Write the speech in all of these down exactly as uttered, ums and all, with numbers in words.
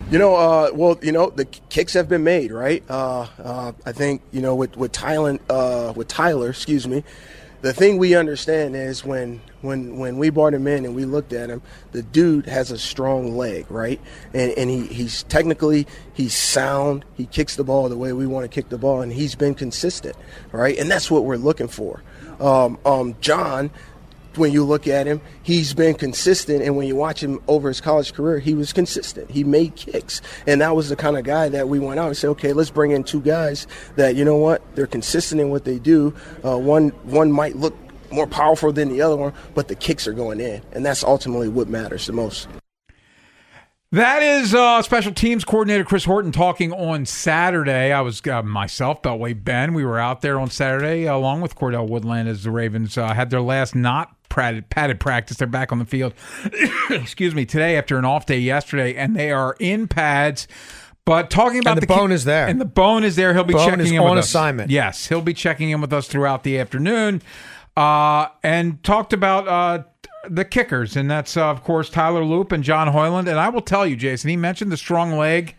You know, uh, well, you know, the kicks have been made, right? Uh, uh, I think, you know, with with Tyler, uh, with Tyler, excuse me, the thing we understand is when when when we brought him in and we looked at him, the dude has a strong leg, right? And and he, he's technically he's sound. He kicks the ball the way we want to kick the ball, and he's been consistent, right? And that's what we're looking for. Um, um, John. When you look at him, he's been consistent, and when you watch him over his college career, he was consistent. He made kicks, and that was the kind of guy that we went out and said, okay, let's bring in two guys that, you know what, they're consistent in what they do. Uh, one one might look more powerful than the other one, but the kicks are going in, and that's ultimately what matters the most. That is uh, special teams coordinator Chris Horton talking on Saturday. I was uh, myself, Beltway Ben. We were out there on Saturday along with Cordell Woodland as the Ravens uh, had their last not padded, padded practice. They're back on the field, excuse me, today after an off day yesterday, and they are in pads. But talking about and the, the bone ki- is there. And the bone is there. He'll be bone checking is in on with assignment. us. Yes, he'll be checking in with us throughout the afternoon. Uh, and talked about uh, the kickers, and that's, uh, of course, Tyler Loop and John Hoyland. And I will tell you, Jason, he mentioned the strong leg.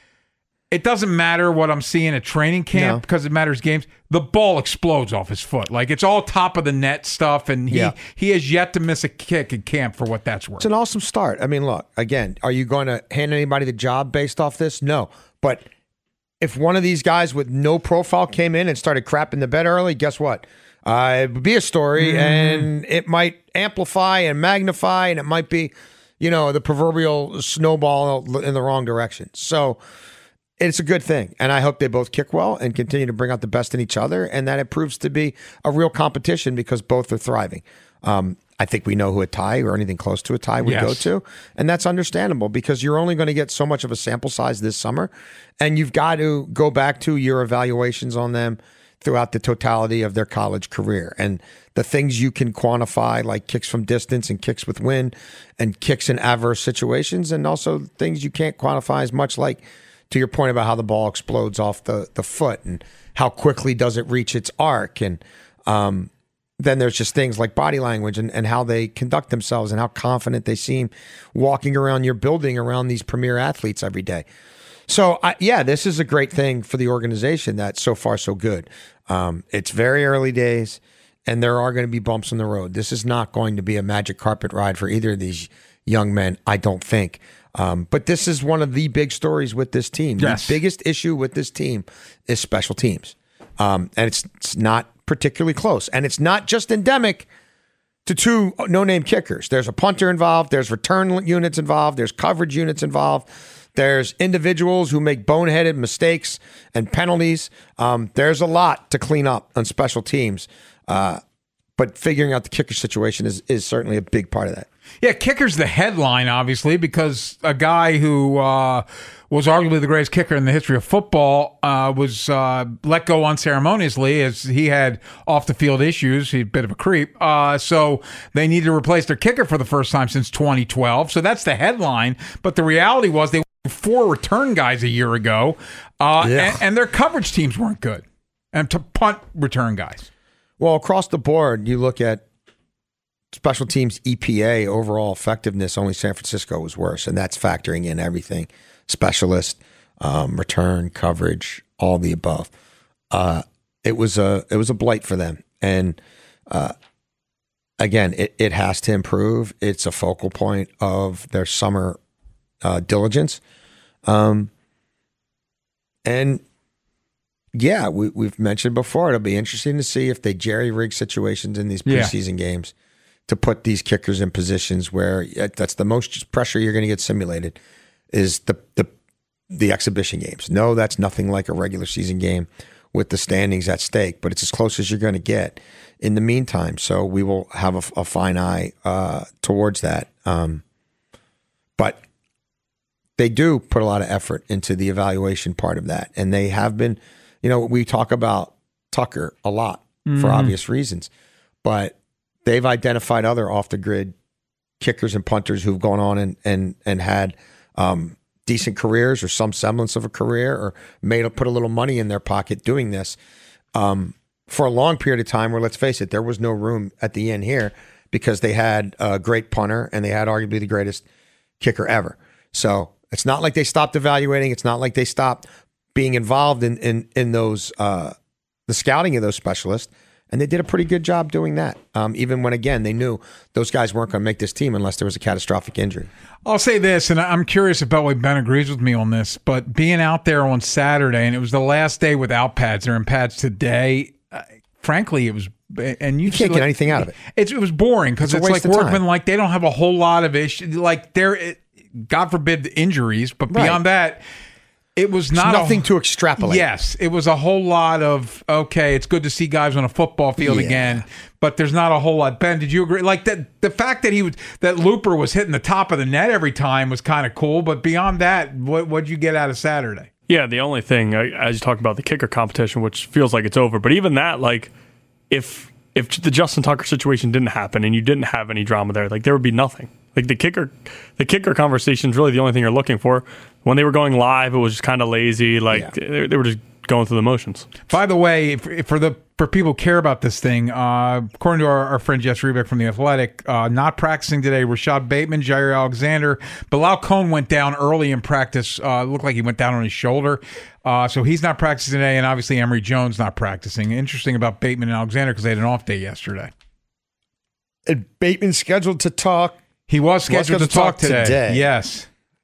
It doesn't matter what I'm seeing at training camp no. because it matters games. The ball explodes off his foot. Like, it's all top of the net stuff, and he, yeah. he has yet to miss a kick in camp for what that's worth. It's an awesome start. I mean, look, again, are you going to hand anybody the job based off this? No. But if one of these guys with no profile came in and started crapping the bed early, guess what? Uh, it would be a story, mm. and it might amplify and magnify, and it might be, you know, the proverbial snowball in the wrong direction. So it's a good thing, and I hope they both kick well and continue to bring out the best in each other, and that it proves to be a real competition because both are thriving. Um, I think we know who a tie or anything close to a tie would yes. go to, and that's understandable because you're only going to get so much of a sample size this summer, and you've got to go back to your evaluations on them throughout the totality of their college career. And the things you can quantify, like kicks from distance and kicks with wind and kicks in adverse situations, and also things you can't quantify as much, like to your point about how the ball explodes off the, the foot and how quickly does it reach its arc. And um, then there's just things like body language and, and how they conduct themselves and how confident they seem walking around your building around these premier athletes every day. So, uh, yeah, this is a great thing for the organization that's so far so good. Um, it's very early days, and there are going to be bumps in the road. This is not going to be a magic carpet ride for either of these young men, I don't think. Um, but this is one of the big stories with this team. Yes. The biggest issue with this team is special teams. Um, and it's, it's not particularly close. And it's not just endemic to two no-name kickers. There's a punter involved. There's return units involved. There's coverage units involved. There's individuals who make boneheaded mistakes and penalties. Um, there's a lot to clean up on special teams. Uh, but figuring out the kicker situation is, is certainly a big part of that. Yeah, kicker's the headline, obviously, because a guy who uh, was arguably the greatest kicker in the history of football uh, was uh, let go unceremoniously as he had off-the-field issues. He's a bit of a creep. Uh, so they needed to replace their kicker for the first time since twenty twelve. So that's the headline. But the reality was they four return guys a year ago, uh, yeah. and, and their coverage teams weren't good. And to punt return guys. Well, across the board, you look at special teams E P A, overall effectiveness, only San Francisco was worse, and that's factoring in everything. Specialist, um, return, coverage, all the above. Uh, it was a it was a blight for them. And uh, again, it, it has to improve. It's a focal point of their summer uh, diligence. Um, and yeah, we, we've mentioned before, it'll be interesting to see if they jerry-rig situations in these preseason yeah. games to put these kickers in positions where that's the most pressure you're going to get simulated is the, the the exhibition games. No, that's nothing like a regular season game with the standings at stake, but it's as close as you're going to get in the meantime. So we will have a, a fine eye uh, towards that. Um, but they do put a lot of effort into the evaluation part of that. And they have been, you know, we talk about Tucker a lot mm-hmm. for obvious reasons, but they've identified other off-the-grid kickers and punters who've gone on and and and had um, decent careers or some semblance of a career or made put a little money in their pocket doing this um, for a long period of time where, let's face it, there was no room at the end here because they had a great punter and they had arguably the greatest kicker ever. So It's not like they stopped evaluating. It's not like they stopped being involved in in in those uh, the scouting of those specialists. And they did a pretty good job doing that, um, even when, again, they knew those guys weren't going to make this team unless there was a catastrophic injury. I'll say this, and I'm curious if Beltway Ben agrees with me on this, but being out there on Saturday, and it was the last day without pads, they're in pads today, uh, frankly, it was... And you, you can't like, get anything out of it. It's, it was boring because it's, it's like workmen, like they don't have a whole lot of issues. Like they're, God forbid, injuries, but beyond right. that... It was not There's nothing a, to extrapolate. Yes, it was a whole lot of, okay, it's good to see guys on a football field yeah. again, but there's not a whole lot. Ben, did you agree? Like that, the fact that he was that Looper was hitting the top of the net every time was kind of cool, but beyond that, what what'd you get out of Saturday? Yeah, the only thing, as you talk about the kicker competition, which feels like it's over, but even that, like, if if the Justin Tucker situation didn't happen and you didn't have any drama there, like there would be nothing. Like the kicker, the kicker conversation is really the only thing you're looking for. When they were going live, it was just kind of lazy. Like yeah. they, they were just going through the motions. By the way, for, for the for people who care about this thing, uh, according to our, our friend Jess Rebeck from The Athletic, uh, not practicing today, Rashad Bateman, Jair Alexander. Bilal Cohn went down early in practice. Uh, looked like he went down on his shoulder. Uh, so he's not practicing today, and obviously Emory Jones not practicing. Interesting about Bateman and Alexander because they had an off day yesterday. And Bateman scheduled to talk. He was scheduled, scheduled to, to talk, talk today. today. Yes.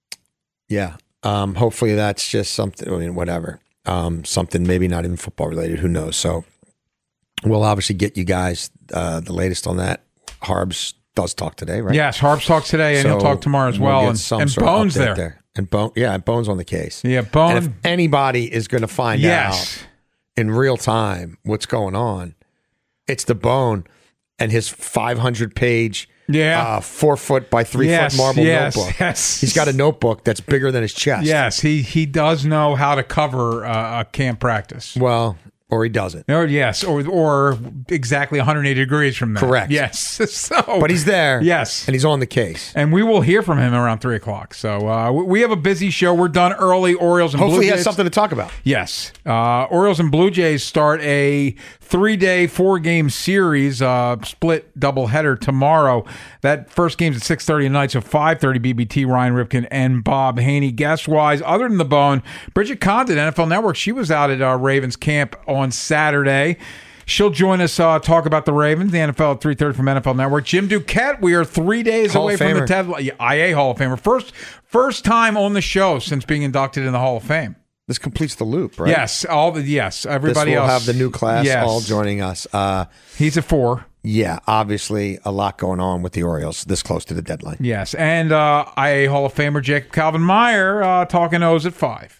Yeah. Um, hopefully that's just something, I mean, whatever. Um, something maybe not even football related. Who knows? So we'll obviously get you guys uh, the latest on that. Harbs does talk today, right? Yes, Harbs talks today, and so he'll talk tomorrow as well. We'll and and Bones there. there. And Bone, yeah, and Bones on the case. Yeah, Bone. And if anybody is going to find yes. out in real time what's going on, it's the Bone and his five hundred page Yeah, uh, four foot by three yes, foot marble yes, notebook. Yes. He's got a notebook that's bigger than his chest. Yes, he he does know how to cover uh, a camp practice. Well, or he doesn't. Or yes, or or exactly one hundred eighty degrees from that. Correct. Yes. So, but he's there. Yes, and he's on the case. And we will hear from him around three o'clock. So uh, we have a busy show. We're done early. Orioles and hopefully Blue Jays. he has something to talk about. Yes, uh, Orioles and Blue Jays start a three-day, four-game series, uh, split doubleheader tomorrow. That first game's at six thirty tonight, so five thirty B B T, Ryan Ripken and Bob Haney. Guest-wise, other than the Bone, Bridget Condon, N F L Network, she was out at uh, Ravens camp on Saturday. She'll join us, uh, talk about the Ravens, the N F L at three thirty from N F L Network. Jim Duquette, we are three days Hall away of from Famer. the Ted, I A Hall of Famer. First, first time on the show since being inducted in the Hall of Fame. This completes the loop, right? Yes, all the yes. Everybody this will else have the new class yes. all joining us. Uh, He's a four. Yeah, obviously a lot going on with the Orioles this close to the deadline. Yes, and uh, I A Hall of Famer Jacob Calvin Meyer uh, talking O's at five.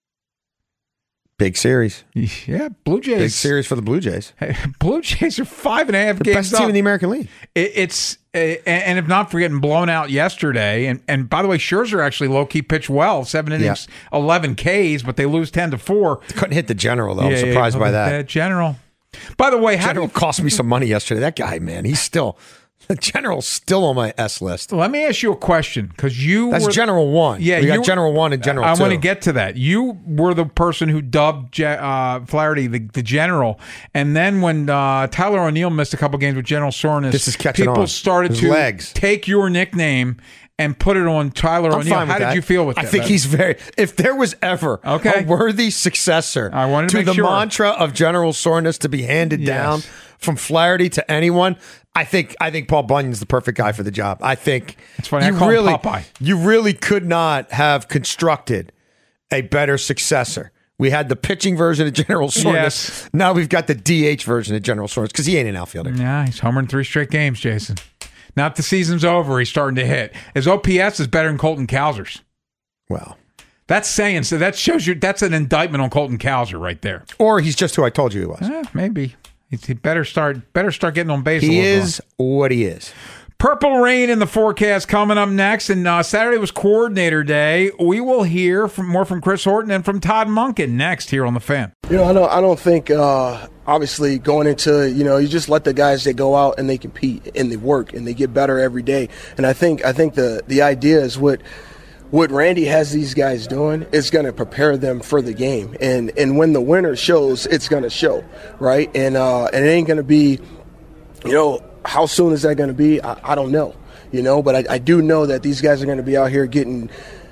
Big series. Yeah, Blue Jays. Big series for the Blue Jays. Hey, Blue Jays are five and a half the games best up. team in the American League. It, it's uh, and if not for getting blown out yesterday, and, and by the way, Scherzer actually low key pitched well, seven innings, yeah. eleven Ks, but they lose ten to four. They couldn't hit the General though. Yeah, I'm surprised yeah, by that. Uh, General. By the way, how General do you, cost me some money yesterday. That guy, man, he's still the General's still on my S list. Let me ask you a question, because you that's were, General One. Yeah, we you, got General One and General I Two. want to get to that. You were the person who dubbed uh, Flaherty the, the General, and then when uh, Tyler O'Neill missed a couple games with General Soreness, this is catching people on. started His to legs. take your nickname and put it on Tyler I'm O'Neill. fine with How that. did you feel with I that? I think he's very. If there was ever okay. a worthy successor I wanted to, to make the sure. mantra of General Soreness to be handed yes. down from Flaherty to anyone, I think I think Paul Bunyan's the perfect guy for the job. I think it's funny. You I call really, him Popeye. You really could not have constructed a better successor. We had the pitching version of General Soreness. Yes. Now we've got the D H version of General Soreness because he ain't an outfielder. Yeah, he's homering three straight games, Jason. Now that the season's over, he's starting to hit. His O P S is better than Colton Cowser's. Well, that's saying so. That shows you that's an indictment on Colton Cowser right there. Or he's just who I told you he was. Eh, maybe he better start. Better start getting on base. He a is more. what he is. Purple rain in the forecast coming up next, and uh, Saturday was coordinator day. We will hear from more from Chris Horton and from Todd Monken next here on the Fan. You know, I don't. I don't think. Uh, obviously, going into you know, you just let the guys that go out and they compete and they work and they get better every day. And I think. I think the the idea is what. What Randy has these guys doing is going to prepare them for the game, and and when the winner shows, it's going to show, right? And uh, and it ain't going to be, you know, how soon is that going to be? I, I don't know, you know, but I, I do know that these guys are going to be out here getting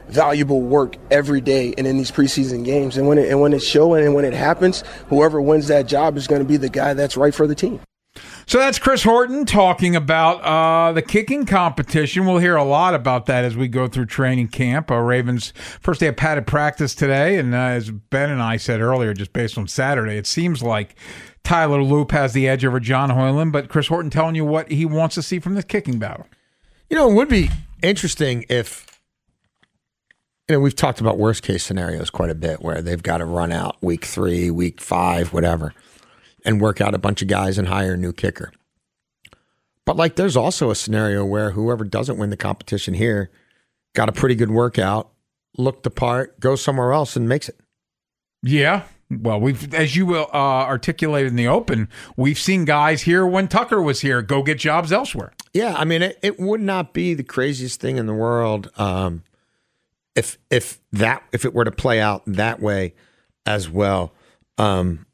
valuable work every day and in these preseason games. And when it, and when it's showing and when it happens, whoever wins that job is going to be the guy that's right for the team. So that's Chris Horton talking about uh, the kicking competition. We'll hear a lot about that as we go through training camp. Uh, Ravens first day of padded practice today, and uh, as Ben and I said earlier, just based on Saturday, it seems like Tyler Loop has the edge over John Hoyland, but Chris Horton telling you what he wants to see from this kicking battle. You know, it would be interesting if, you know, we've talked about worst case scenarios quite a bit where they've got to run out week three, week five, whatever, and work out a bunch of guys and hire a new kicker. But like, there's also a scenario where whoever doesn't win the competition here got a pretty good workout, looked the part, goes somewhere else and makes it. Yeah. Well, we've, as you uh, articulated in the open, we've seen guys here when Tucker was here go get jobs elsewhere. Yeah, I mean, it, it would not be the craziest thing in the world um, if if that if it were to play out that way as well. Um,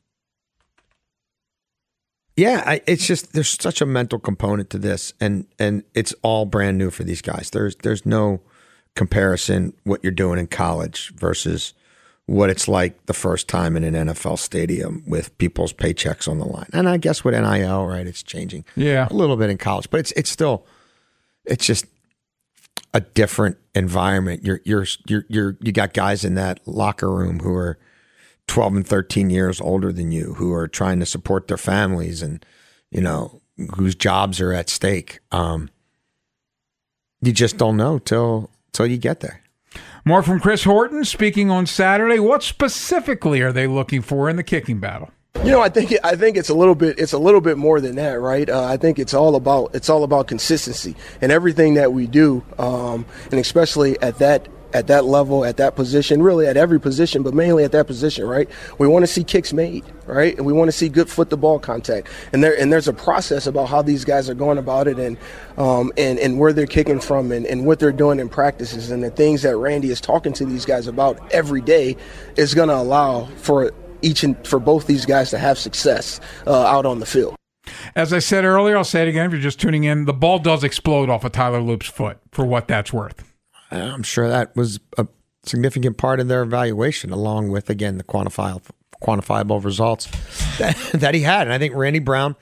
yeah, I, it's just there's such a mental component to this, and and it's all brand new for these guys. There's there's no comparison what you're doing in college versus what it's like the first time in an N F L stadium with people's paychecks on the line. And I guess with N I L, right, it's changing yeah. a little bit in college, but it's it's still it's just a different environment. You're you're you're you're you got guys in that locker room who are twelve and thirteen years older than you, who are trying to support their families and, you know, whose jobs are at stake. Um, you just don't know till till you get there. More from Chris Horton speaking on Saturday. What specifically are they looking for in the kicking battle? You know, I think I think it's a little bit it's a little bit more than that, right? Uh, I think it's all about it's all about consistency and everything that we do, um, and especially at that at that level, at that position, really at every position, but mainly at that position, right? We want to see kicks made, right? And we want to see good foot to ball contact. And there and there's a process about how these guys are going about it, and um, and and where they're kicking from, and, and what they're doing in practices, and the things that Randy is talking to these guys about every day is going to allow for each and for both these guys to have success uh, out on the field. As I said earlier, I'll say it again if you're just tuning in, the ball does explode off of Tyler Loop's foot, for what that's worth. I'm sure that was a significant part of their evaluation, along with, again, the quantifiable, quantifiable results that, that he had. And I think Randy Brown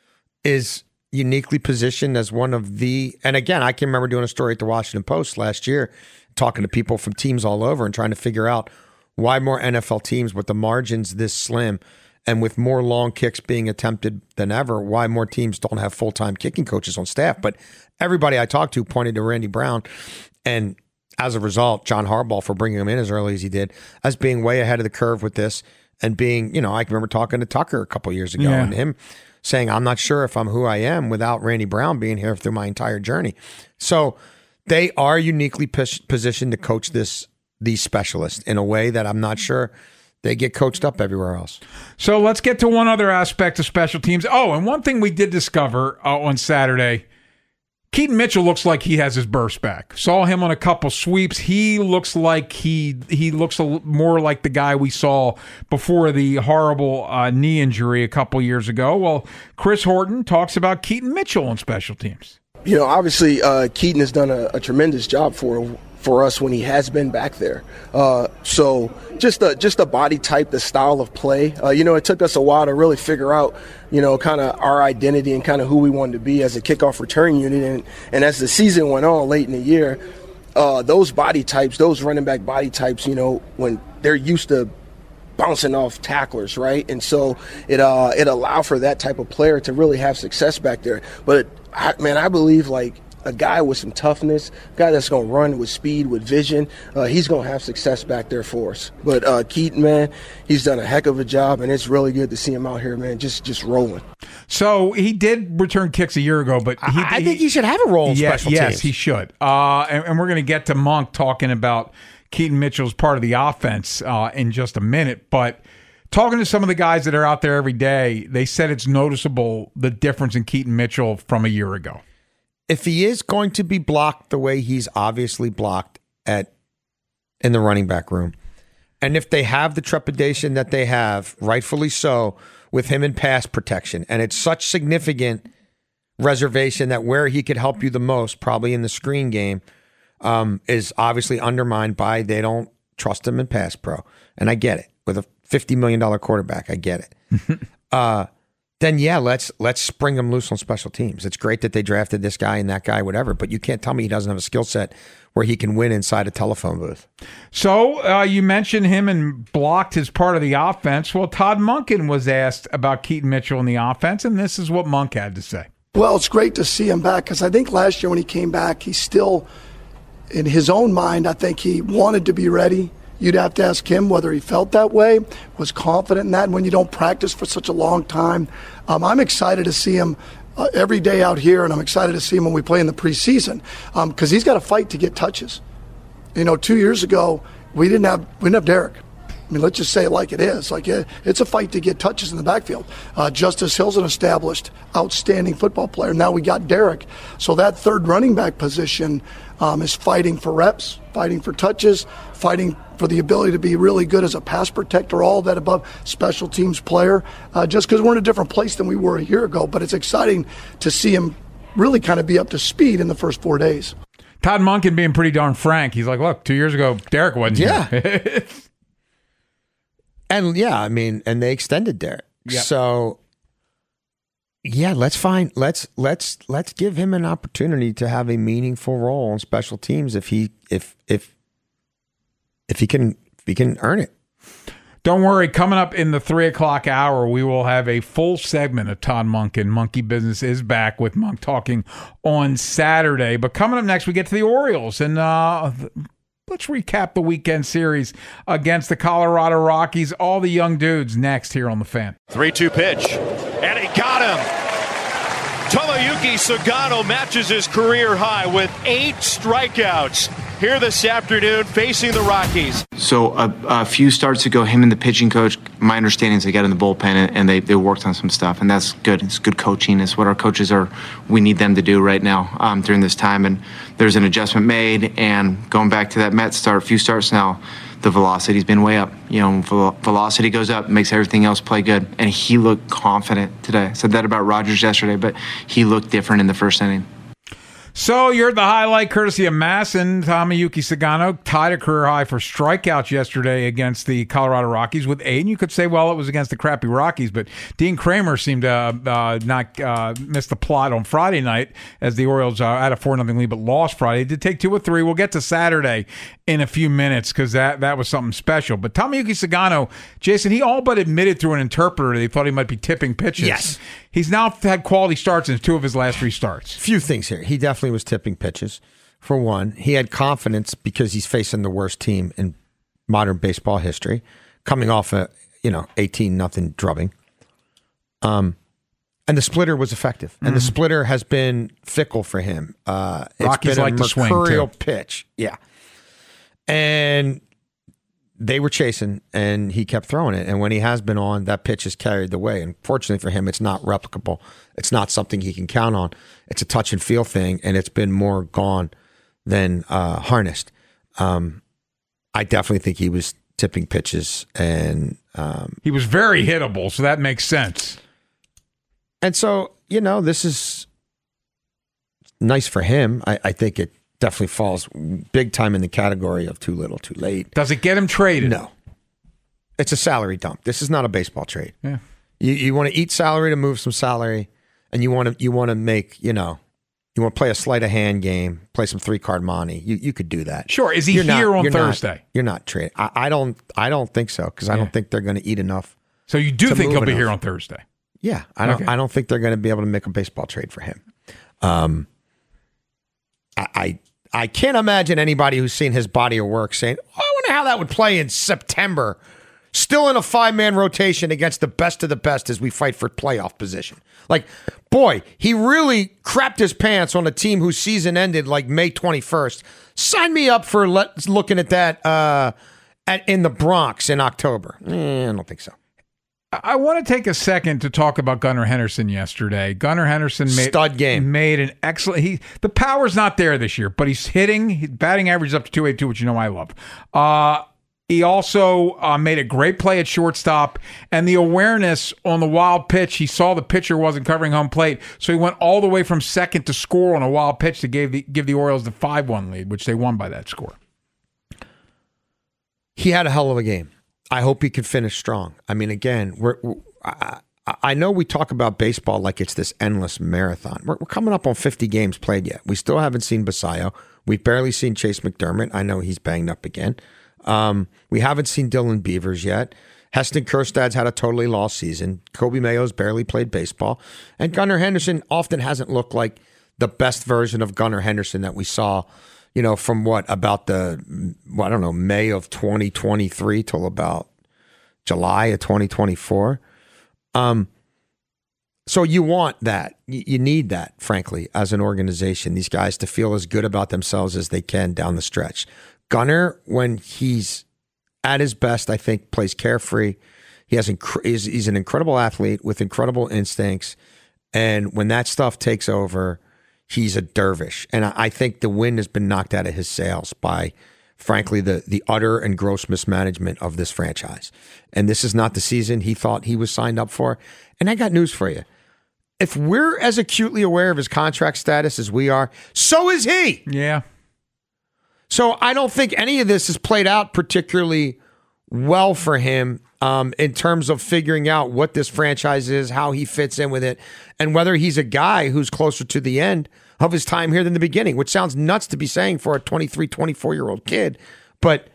is uniquely positioned as one of the, and again, I can remember doing a story at the Washington Post last year, talking to people from teams all over and trying to figure out why more N F L teams with the margins this slim and with more long kicks being attempted than ever, why more teams don't have full-time kicking coaches on staff. But everybody I talked to pointed to Randy Brown, and as a result, John Harbaugh, for bringing him in as early as he did, as being way ahead of the curve with this, and being, you know, I can remember talking to Tucker a couple years ago yeah. and him saying, I'm not sure if I'm who I am without Randy Brown being here through my entire journey. So they are uniquely pos- positioned to coach this these specialists in a way that I'm not sure they get coached up everywhere else. So let's get to one other aspect of special teams. Oh, and one thing we did discover uh, on Saturday, Keaton Mitchell looks like he has his burst back. Saw him on a couple sweeps. He looks like he he looks a, more like the guy we saw before the horrible uh, knee injury a couple years ago. Well, Chris Horton talks about Keaton Mitchell on special teams. You know, obviously, uh, Keaton has done a, a tremendous job for for us when he has been back there. Uh, so just the just the body type, the style of play. Uh, you know, it took us a while to really figure out, you know, kind of our identity and kind of who we wanted to be as a kickoff return unit. And, and as the season went on late in the year, uh, those body types, those running back body types, you know, when they're used to bouncing off tacklers, right? And so it uh, it allowed for that type of player to really have success back there. But, I, man, I believe, like, a guy with some toughness, a guy that's going to run with speed, with vision, uh, he's going to have success back there for us. But uh, Keaton, man, he's done a heck of a job, and it's really good to see him out here, man, just just rolling. So he did return kicks a year ago, but he, I think he, he should have a role in yeah, special yes, teams. Yes, he should. Uh, and, and we're going to get to Monk talking about Keaton Mitchell's part of the offense uh, in just a minute. But talking to some of the guys that are out there every day, they said it's noticeable the difference in Keaton Mitchell from a year ago. If he is going to be blocked the way he's obviously blocked at in the running back room, and if they have the trepidation that they have, rightfully so, with him in pass protection, and it's such significant reservation that where he could help you the most, probably in the screen game, um, is obviously undermined by they don't trust him in pass pro. And I get it. With a fifty million dollars quarterback, I get it. uh, then, yeah, let's let's spring him loose on special teams. It's great that they drafted this guy and that guy, whatever, but you can't tell me he doesn't have a skill set where he can win inside a telephone booth. So uh, you mentioned him and blocked as part of the offense. Well, Todd Monken was asked about Keaton Mitchell in the offense, and this is what Monk had to say. Well, it's great to see him back because I think last year when he came back, he still, in his own mind, I think he wanted to be ready. You'd have to ask him whether he felt that way, was confident in that. And when you don't practice for such a long time, um, I'm excited to see him uh, every day out here, and I'm excited to see him when we play in the preseason because um, he's got to fight to get touches. You know, two years ago, we didn't have we didn't have Derek. I mean, let's just say it like it is. Like it, it's a fight to get touches in the backfield. Uh, Justice Hill's an established, outstanding football player. Now we got Derek. So that third running back position um, is fighting for reps, fighting for touches, fighting for the ability to be really good as a pass protector, all of that above special teams player, uh, just because we're in a different place than we were a year ago. But it's exciting to see him really kind of be up to speed in the first four days. Todd Monken being pretty darn frank. He's like, look, two years ago, Derek wasn't Yeah. here. And yeah, I mean, and they extended Derek. Yeah. So yeah, let's find let's let's let's give him an opportunity to have a meaningful role on special teams if he if if if he can if he can earn it. Don't worry, coming up in the three o'clock hour, we will have a full segment of Todd Monken. Monkey Business is back with Monk talking on Saturday. But coming up next, we get to the Orioles and uh let's recap the weekend series against the Colorado Rockies. All the young dudes next here on The Fan. three two pitch, and he got him. Tomoyuki Sugano matches his career high with eight strikeouts here this afternoon facing the Rockies. So a, a few starts ago, him and the pitching coach, my understanding is they got in the bullpen and they, they worked on some stuff, and that's good. It's good coaching. It's what our coaches are, we need them to do right now um, during this time. And there's an adjustment made, and going back to that Mets start, a few starts now, the velocity's been way up. You know, vel- velocity goes up, makes everything else play good. And he looked confident today. I said that about Rogers yesterday, but he looked different in the first inning. So you're at the highlight courtesy of Masson. Tomoyuki Sugano tied a career high for strikeouts yesterday against the Colorado Rockies with eight. And you could say, well, it was against the crappy Rockies, but Dean Kramer seemed to uh, not uh, miss the plot on Friday night as the Orioles uh, had a four nothing lead but lost Friday. Did take two or three. We'll get to Saturday in a few minutes because that, that was something special. But Tomoyuki Sugano, Jason, he all but admitted through an interpreter that he thought he might be tipping pitches. Yes. He's now had quality starts in two of his last three starts. Few things here. He definitely was tipping pitches. For one, he had confidence because he's facing the worst team in modern baseball history, coming off a you know eighteen nothing drubbing. Um, and the splitter was effective, and mm-hmm. the splitter has been fickle for him. Uh, it's Rockies been like a to swing, mercurial too. pitch, yeah. And they were chasing, and he kept throwing it. And when he has been on, that pitch has carried the way. And fortunately for him, it's not replicable. It's not something he can count on. It's a touch and feel thing, and it's been more gone than uh, harnessed. Um, I definitely think he was tipping pitches, and um, he was very hittable, so that makes sense. And so, you know, this is nice for him. I, I think it definitely falls big time in the category of too little, too late. Does it get him traded? No. It's a salary dump. This is not a baseball trade. Yeah. You you want to eat salary to move some salary, and you want to you want to make, you know, you want to play a sleight of hand game, play some three card money. You you could do that. Sure. Is he You're here not, on you're Thursday? Not, you're not trading. I, I don't I don't think so because I Yeah. don't think they're going to eat enough. So you do to think move he'll be enough. here on Thursday? Yeah, I don't. Okay. I don't think they're going to be able to make a baseball trade for him. Um, I, I I can't imagine anybody who's seen his body of work saying, oh, "I wonder how that would play in September." Still in a five man rotation against the best of the best as we fight for playoff position. Like, boy, he really crapped his pants on a team whose season ended like May twenty-first. Sign me up for let, looking at that uh, at, in the Bronx in October. Eh, I don't think so. I want to take a second to talk about Gunnar Henderson yesterday. Gunnar Henderson made, Stud game. made an excellent. He the power's not there this year, but he's hitting. His batting average is up to two eighty-two, which you know I love. Uh, He also uh, made a great play at shortstop, and the awareness on the wild pitch, he saw the pitcher wasn't covering home plate, so he went all the way from second to score on a wild pitch to give the, give the Orioles the five one lead, which they won by that score. He had a hell of a game. I hope he can finish strong. I mean, again, we're, we're I, I know we talk about baseball like it's this endless marathon. We're, we're coming up on fifty games played yet. We still haven't seen Basayo. We've barely seen Chase McDermott. I know he's banged up again. Um, we haven't seen Dylan Beavers yet. Heston Kjerstad's had a totally lost season. Kobe Mayo's barely played baseball. And Gunnar Henderson often hasn't looked like the best version of Gunnar Henderson that we saw, you know, from what, about the, well, I don't know, May of twenty twenty-three till about July of twenty twenty-four. Um, so you want that. You need that, frankly, as an organization, these guys to feel as good about themselves as they can down the stretch. Gunnar, when he's at his best, I think plays carefree. He has inc- he's, he's an incredible athlete with incredible instincts. And when that stuff takes over, he's a dervish. And I, I think the wind has been knocked out of his sails by, frankly, the the utter and gross mismanagement of this franchise. And this is not the season he thought he was signed up for. And I got news for you. If we're as acutely aware of his contract status as we are, so is he. Yeah. So I don't think any of this has played out particularly well for him um, in terms of figuring out what this franchise is, how he fits in with it, and whether he's a guy who's closer to the end of his time here than the beginning, which sounds nuts to be saying for a twenty-three, twenty-four-year-old kid. But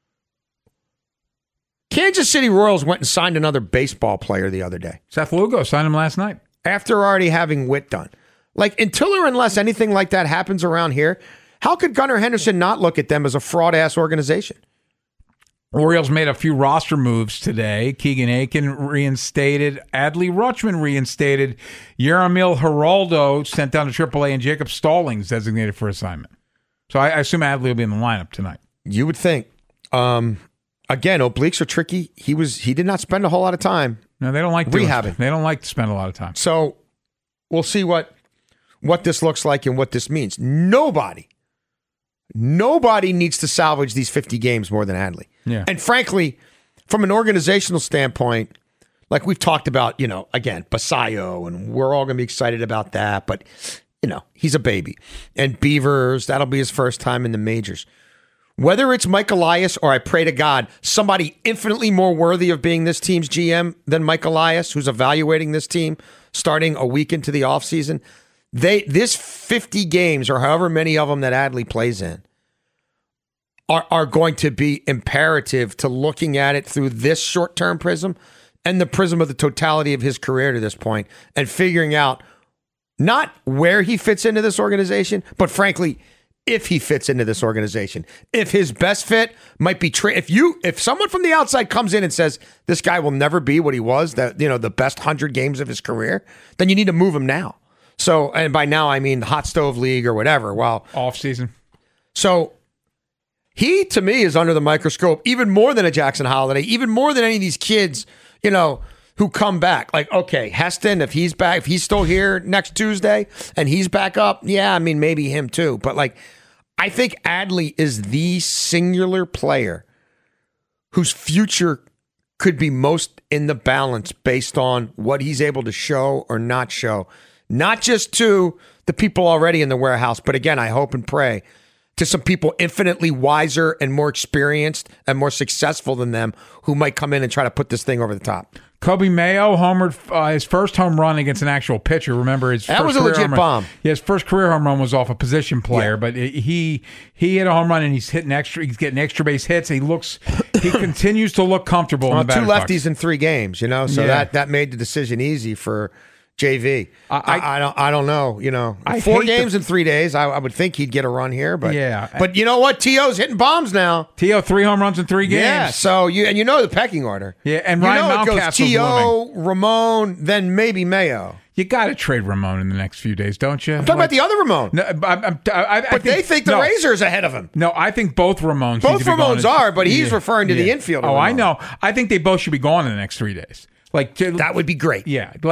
Kansas City Royals went and signed another baseball player the other day. Seth Lugo signed him last night. After already having Witt done. Like, until or unless anything like that happens around here, how could Gunnar Henderson not look at them as a fraud-ass organization? Orioles made a few roster moves today. Keegan Aiken reinstated. Adley Rutschman reinstated. Yeromil Geraldo sent down to triple A, and Jacob Stallings designated for assignment. So I, I assume Adley will be in the lineup tonight. You would think. Um, again, obliques are tricky. He was he did not spend a whole lot of time. No, they don't like rehabbing. Doing, they don't like to spend a lot of time. So we'll see what what this looks like and what this means. Nobody. Nobody needs to salvage these fifty games more than Adley. Yeah. And frankly, from an organizational standpoint, like we've talked about, you know, again, Basayo, and we're all going to be excited about that. But, you know, he's a baby. And Beavers, that'll be his first time in the majors. Whether it's Mike Elias or, I pray to God, somebody infinitely more worthy of being this team's G M than Mike Elias, who's evaluating this team starting a week into the offseason, They this fifty games, or however many of them that Adley plays in, are, are going to be imperative to looking at it through this short-term prism and the prism of the totality of his career to this point, and figuring out not where he fits into this organization, but frankly, if he fits into this organization. If his best fit might be tra- if you if someone from the outside comes in and says this guy will never be what he was, that you know the best hundred games of his career, then you need to move him now. So, and by now I mean hot stove league or whatever. Well, off season. So he, to me, is under the microscope even more than a Jackson Holiday, even more than any of these kids, you know, who come back. Like, okay, Heston, if he's back, if he's still here next Tuesday and he's back up, yeah, I mean, maybe him too. But like, I think Adley is the singular player whose future could be most in the balance based on what he's able to show or not show. Not just to the people already in the warehouse, but again, I hope and pray to some people infinitely wiser and more experienced and more successful than them who might come in and try to put this thing over the top. Kobe Mayo homered uh, his first home run against an actual pitcher. Remember, his that first was a career legit home bomb. Run, yeah, his first career home run was off a position player, yeah. but it, he he hit a home run and he's hitting extra. He's getting extra base hits. He looks he continues to look comfortable. Well, in the two lefties box. in three games, you know, so yeah. that that made the decision easy for J V. I, I, I don't I don't know, you know. I Four games the, in three days. I, I would think he'd get a run here, but yeah. But you know what? T O's hitting bombs now. T O three home runs in three games. Yeah. So you and you know the pecking order. Yeah, and you Ryan know it goes Mountcastle's T O, living. Ramon, then maybe Mayo. You got to trade Ramon in the next few days, don't you? I'm talking like, about the other Ramon. No, I, I, I, I but think, they think the no, Razor's ahead of him. No, I think both Ramones. Both Ramones are, but he's yeah, referring to yeah. the infielder. Oh, Ramon. I know. I think they both should be gone in the next three days. Like to, that would be great. Yeah, like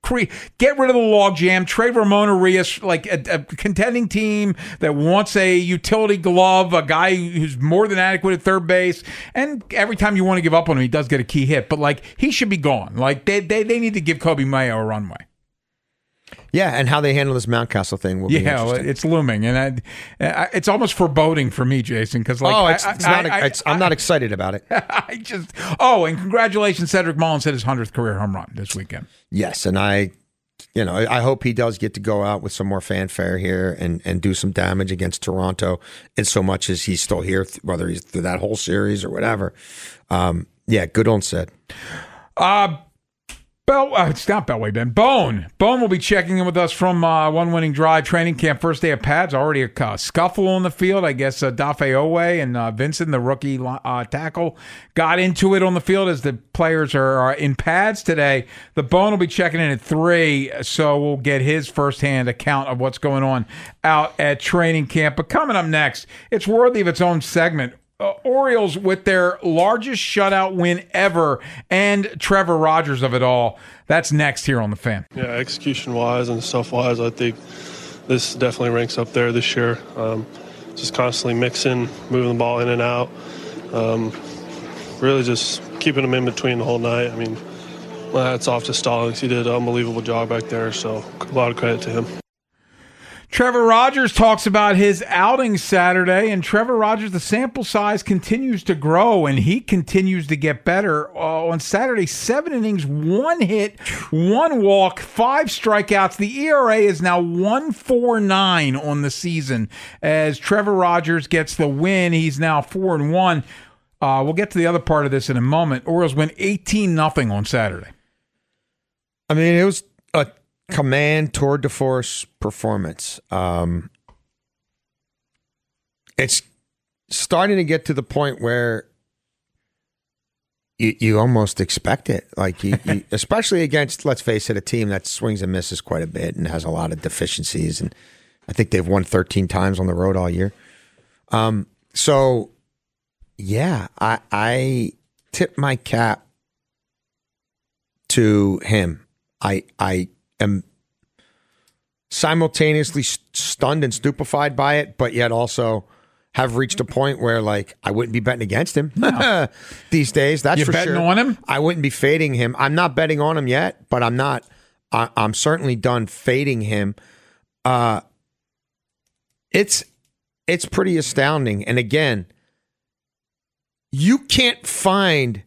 cre- get rid of the logjam, trade Ramon Urias, like a, a contending team that wants a utility glove, a guy who's more than adequate at third base. And every time you want to give up on him, he does get a key hit. But, like, he should be gone. Like, they they, they need to give Kobe Mayo a runway. Yeah, and how they handle this Mountcastle thing will be yeah, interesting. It's looming, and I, I, it's almost foreboding for me, Jason. Because like, oh, it's, I, it's I, not. I, It's, I'm not excited about it. I just oh, and congratulations, Cedric Mullins hit his hundredth career home run this weekend. Yes, and I, you know, I hope he does get to go out with some more fanfare here and and do some damage against Toronto, in so much as he's still here, whether he's through that whole series or whatever. Um, yeah, good on Ced. Uh Bell, uh, it's not Beltway, Ben. Bone. Bone will be checking in with us from uh, One Winning Drive training camp. First day of pads. Already a uh, scuffle on the field. I guess uh, Dafe Owe and uh, Vincent, the rookie uh, tackle, got into it on the field as the players are, are in pads today. The Bone will be checking in at three, so we'll get his firsthand account of what's going on out at training camp. But coming up next, it's worthy of its own segment. Uh, Orioles with their largest shutout win ever, and Trevor Rogers of it all. That's next here on The Fan. Yeah, execution-wise and stuff-wise, I think this definitely ranks up there this year. Um, just constantly mixing, moving the ball in and out. Um, really just keeping them in between the whole night. I mean, my hat's off to Stallings. He did an unbelievable job back there, so a lot of credit to him. Trevor Rogers talks about his outing Saturday, and Trevor Rogers, the sample size continues to grow, and he continues to get better. Uh, on Saturday, seven innings, one hit, one walk, five strikeouts. The E R A is now one point four nine on the season. As Trevor Rogers gets the win, he's now four and one. Uh, we'll get to the other part of this in a moment. Orioles win eighteen nothing on Saturday. I mean, it was a command tour de force performance. Um, it's starting to get to the point where you you almost expect it, like you, you, especially against, let's face it, a team that swings and misses quite a bit and has a lot of deficiencies. And I think they've won thirteen times on the road all year. Um, so yeah, I I tip my cap to him. I I. am simultaneously stunned and stupefied by it, but yet also have reached a point where, like, I wouldn't be betting against him no. these days. That's you for betting sure. on him? I wouldn't be fading him. I'm not betting on him yet, but I'm not. I, I'm certainly done fading him. Uh, it's it's pretty astounding. And again, you can't find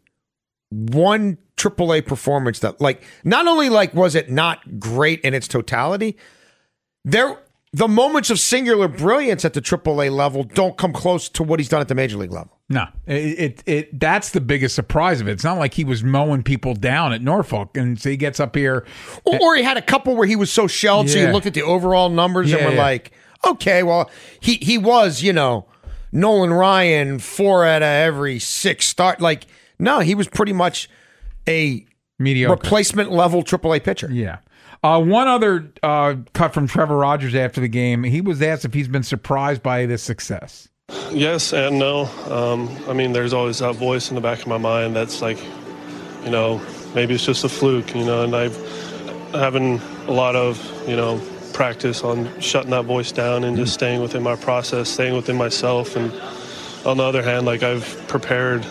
one triple A performance that, like, not only like was it not great in its totality, there the moments of singular brilliance at the triple A level don't come close to what he's done at the major league level. No, it, it it that's the biggest surprise of it. It's not like he was mowing people down at Norfolk, and so he gets up here, or, or he had a couple where he was so shelled. Yeah. So you looked at the overall numbers yeah, and were yeah. like, okay, well, he he was, you know, Nolan Ryan, four out of every six start. Like, no, he was pretty much a mediocre replacement level triple A pitcher. Yeah. Uh, one other uh, cut from Trevor Rogers after the game. He was asked if he's been surprised by this success. Yes and no. Um, I mean, there's always that voice in the back of my mind that's like, you know, maybe it's just a fluke, you know, and I've having a lot of, you know, practice on shutting that voice down and just staying within my process, staying within myself. And on the other hand, like, I've prepared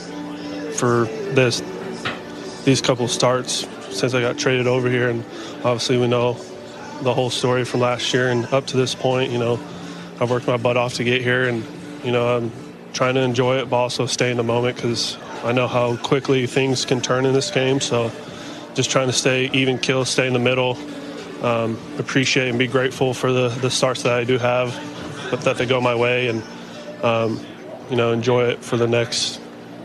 for this these couple starts since I got traded over here, and obviously we know the whole story from last year and up to this point. You know, I've worked my butt off to get here, and, you know, I'm trying to enjoy it but also stay in the moment because I know how quickly things can turn in this game. So just trying to stay even kill, stay in the middle, um, appreciate and be grateful for the, the starts that I do have, but that they go my way, and, um, you know, enjoy it for the next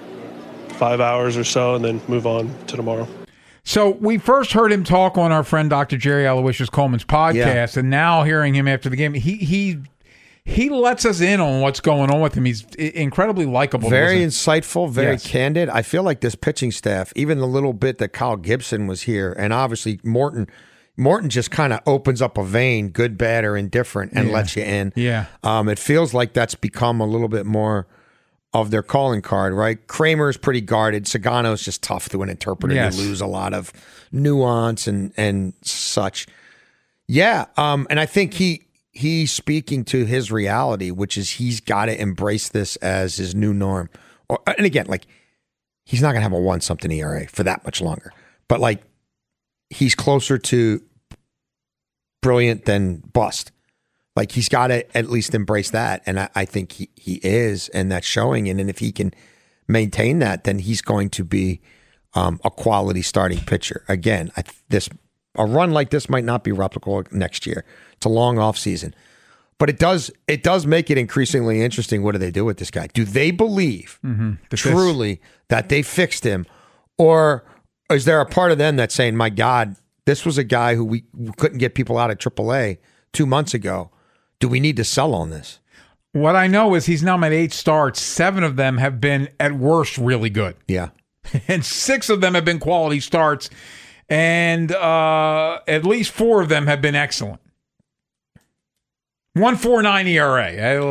five hours or so and then move on to tomorrow. So we first heard him talk on our friend Doctor Jerry Aloysius Coleman's podcast, yeah. and now hearing him after the game, he he he lets us in on what's going on with him. He's incredibly likable. Very insightful, very yes. candid. I feel like this pitching staff, even the little bit that Kyle Gibson was here, and obviously Morton, Morton just kind of opens up a vein, good, bad, or indifferent, and yeah. lets you in. Yeah. Um, it feels like that's become a little bit more of their calling card, right? Kramer's pretty guarded. Sagano's just tough to an interpreter. Yes. You lose a lot of nuance and and such. Yeah, um, and I think he he's speaking to his reality, which is he's got to embrace this as his new norm. Or, and again, like he's not going to have a one something E R A for that much longer, but like he's closer to brilliant than bust. Like he's got to at least embrace that, and I, I think he, he is, and that's showing. And, and if he can maintain that, then he's going to be um, a quality starting pitcher. Again, I, this a run like this might not be replicable next year. It's a long off season, but it does it does make it increasingly interesting. What do they do with this guy? Do they believe Mm-hmm. truly that they fixed him, or is there a part of them that's saying, "My God, this was a guy who we couldn't get people out of triple A two months ago. Do we need to sell on this?" What I know is he's now made eight starts. Seven of them have been, at worst, really good. Yeah. And six of them have been quality starts. And uh, at least four of them have been excellent. one point four nine E R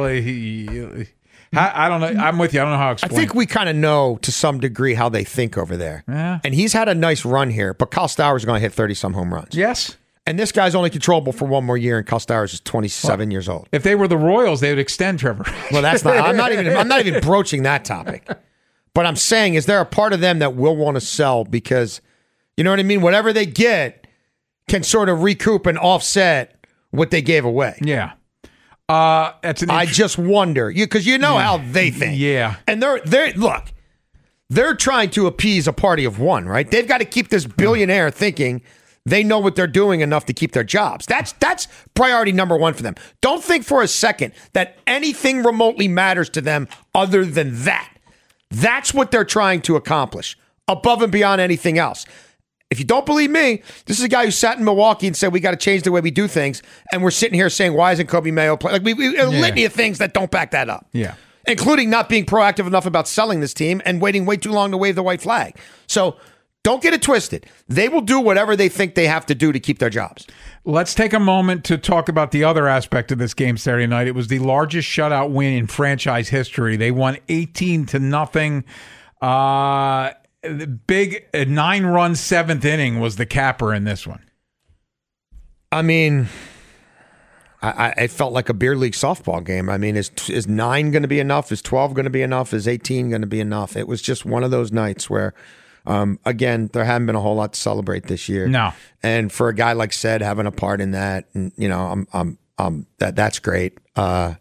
A. I, I don't know. I'm with you. I don't know how to I explain. think we kind of know to some degree how they think over there. Yeah. And he's had a nice run here, but Kyle Stowers is going to hit thirty-some home runs. Yes. And this guy's only controllable for one more year, and Kyle Stowers is twenty-seven well, years old. If they were the Royals, they would extend Trevor. Well, that's not. I'm not even. I'm not even broaching that topic. But I'm saying, is there a part of them that will want to sell because, you know what I mean? Whatever they get can sort of recoup and offset what they gave away. Yeah. Uh, that's an I just wonder, you because you know yeah. how they think. Yeah. And they're they look, they're trying to appease a party of one, right? They've got to keep this billionaire thinking they know what they're doing enough to keep their jobs. That's that's priority number one for them. Don't think for a second that anything remotely matters to them other than that. That's what they're trying to accomplish, above and beyond anything else. If you don't believe me, this is a guy who sat in Milwaukee and said we got to change the way we do things, and we're sitting here saying, why isn't Kobe Mayo playing? Like we, we a Yeah. litany of things that don't back that up. Yeah. Including not being proactive enough about selling this team and waiting way too long to wave the white flag. So don't get it twisted. They will do whatever they think they have to do to keep their jobs. Let's take a moment to talk about the other aspect of this game Saturday night. It was the largest shutout win in franchise history. They won eighteen to nothing. Uh, the big uh, nine-run seventh inning was the capper in this one. I mean, I, I it felt like a beer league softball game. I mean, is is nine going to be enough? Is twelve going to be enough? Is eighteen going to be enough? It was just one of those nights where, um, again, there hadn't been a whole lot to celebrate this year. No, and for a guy like Ced having a part in that, and you know, I'm, I'm, um, that that's great. Uh,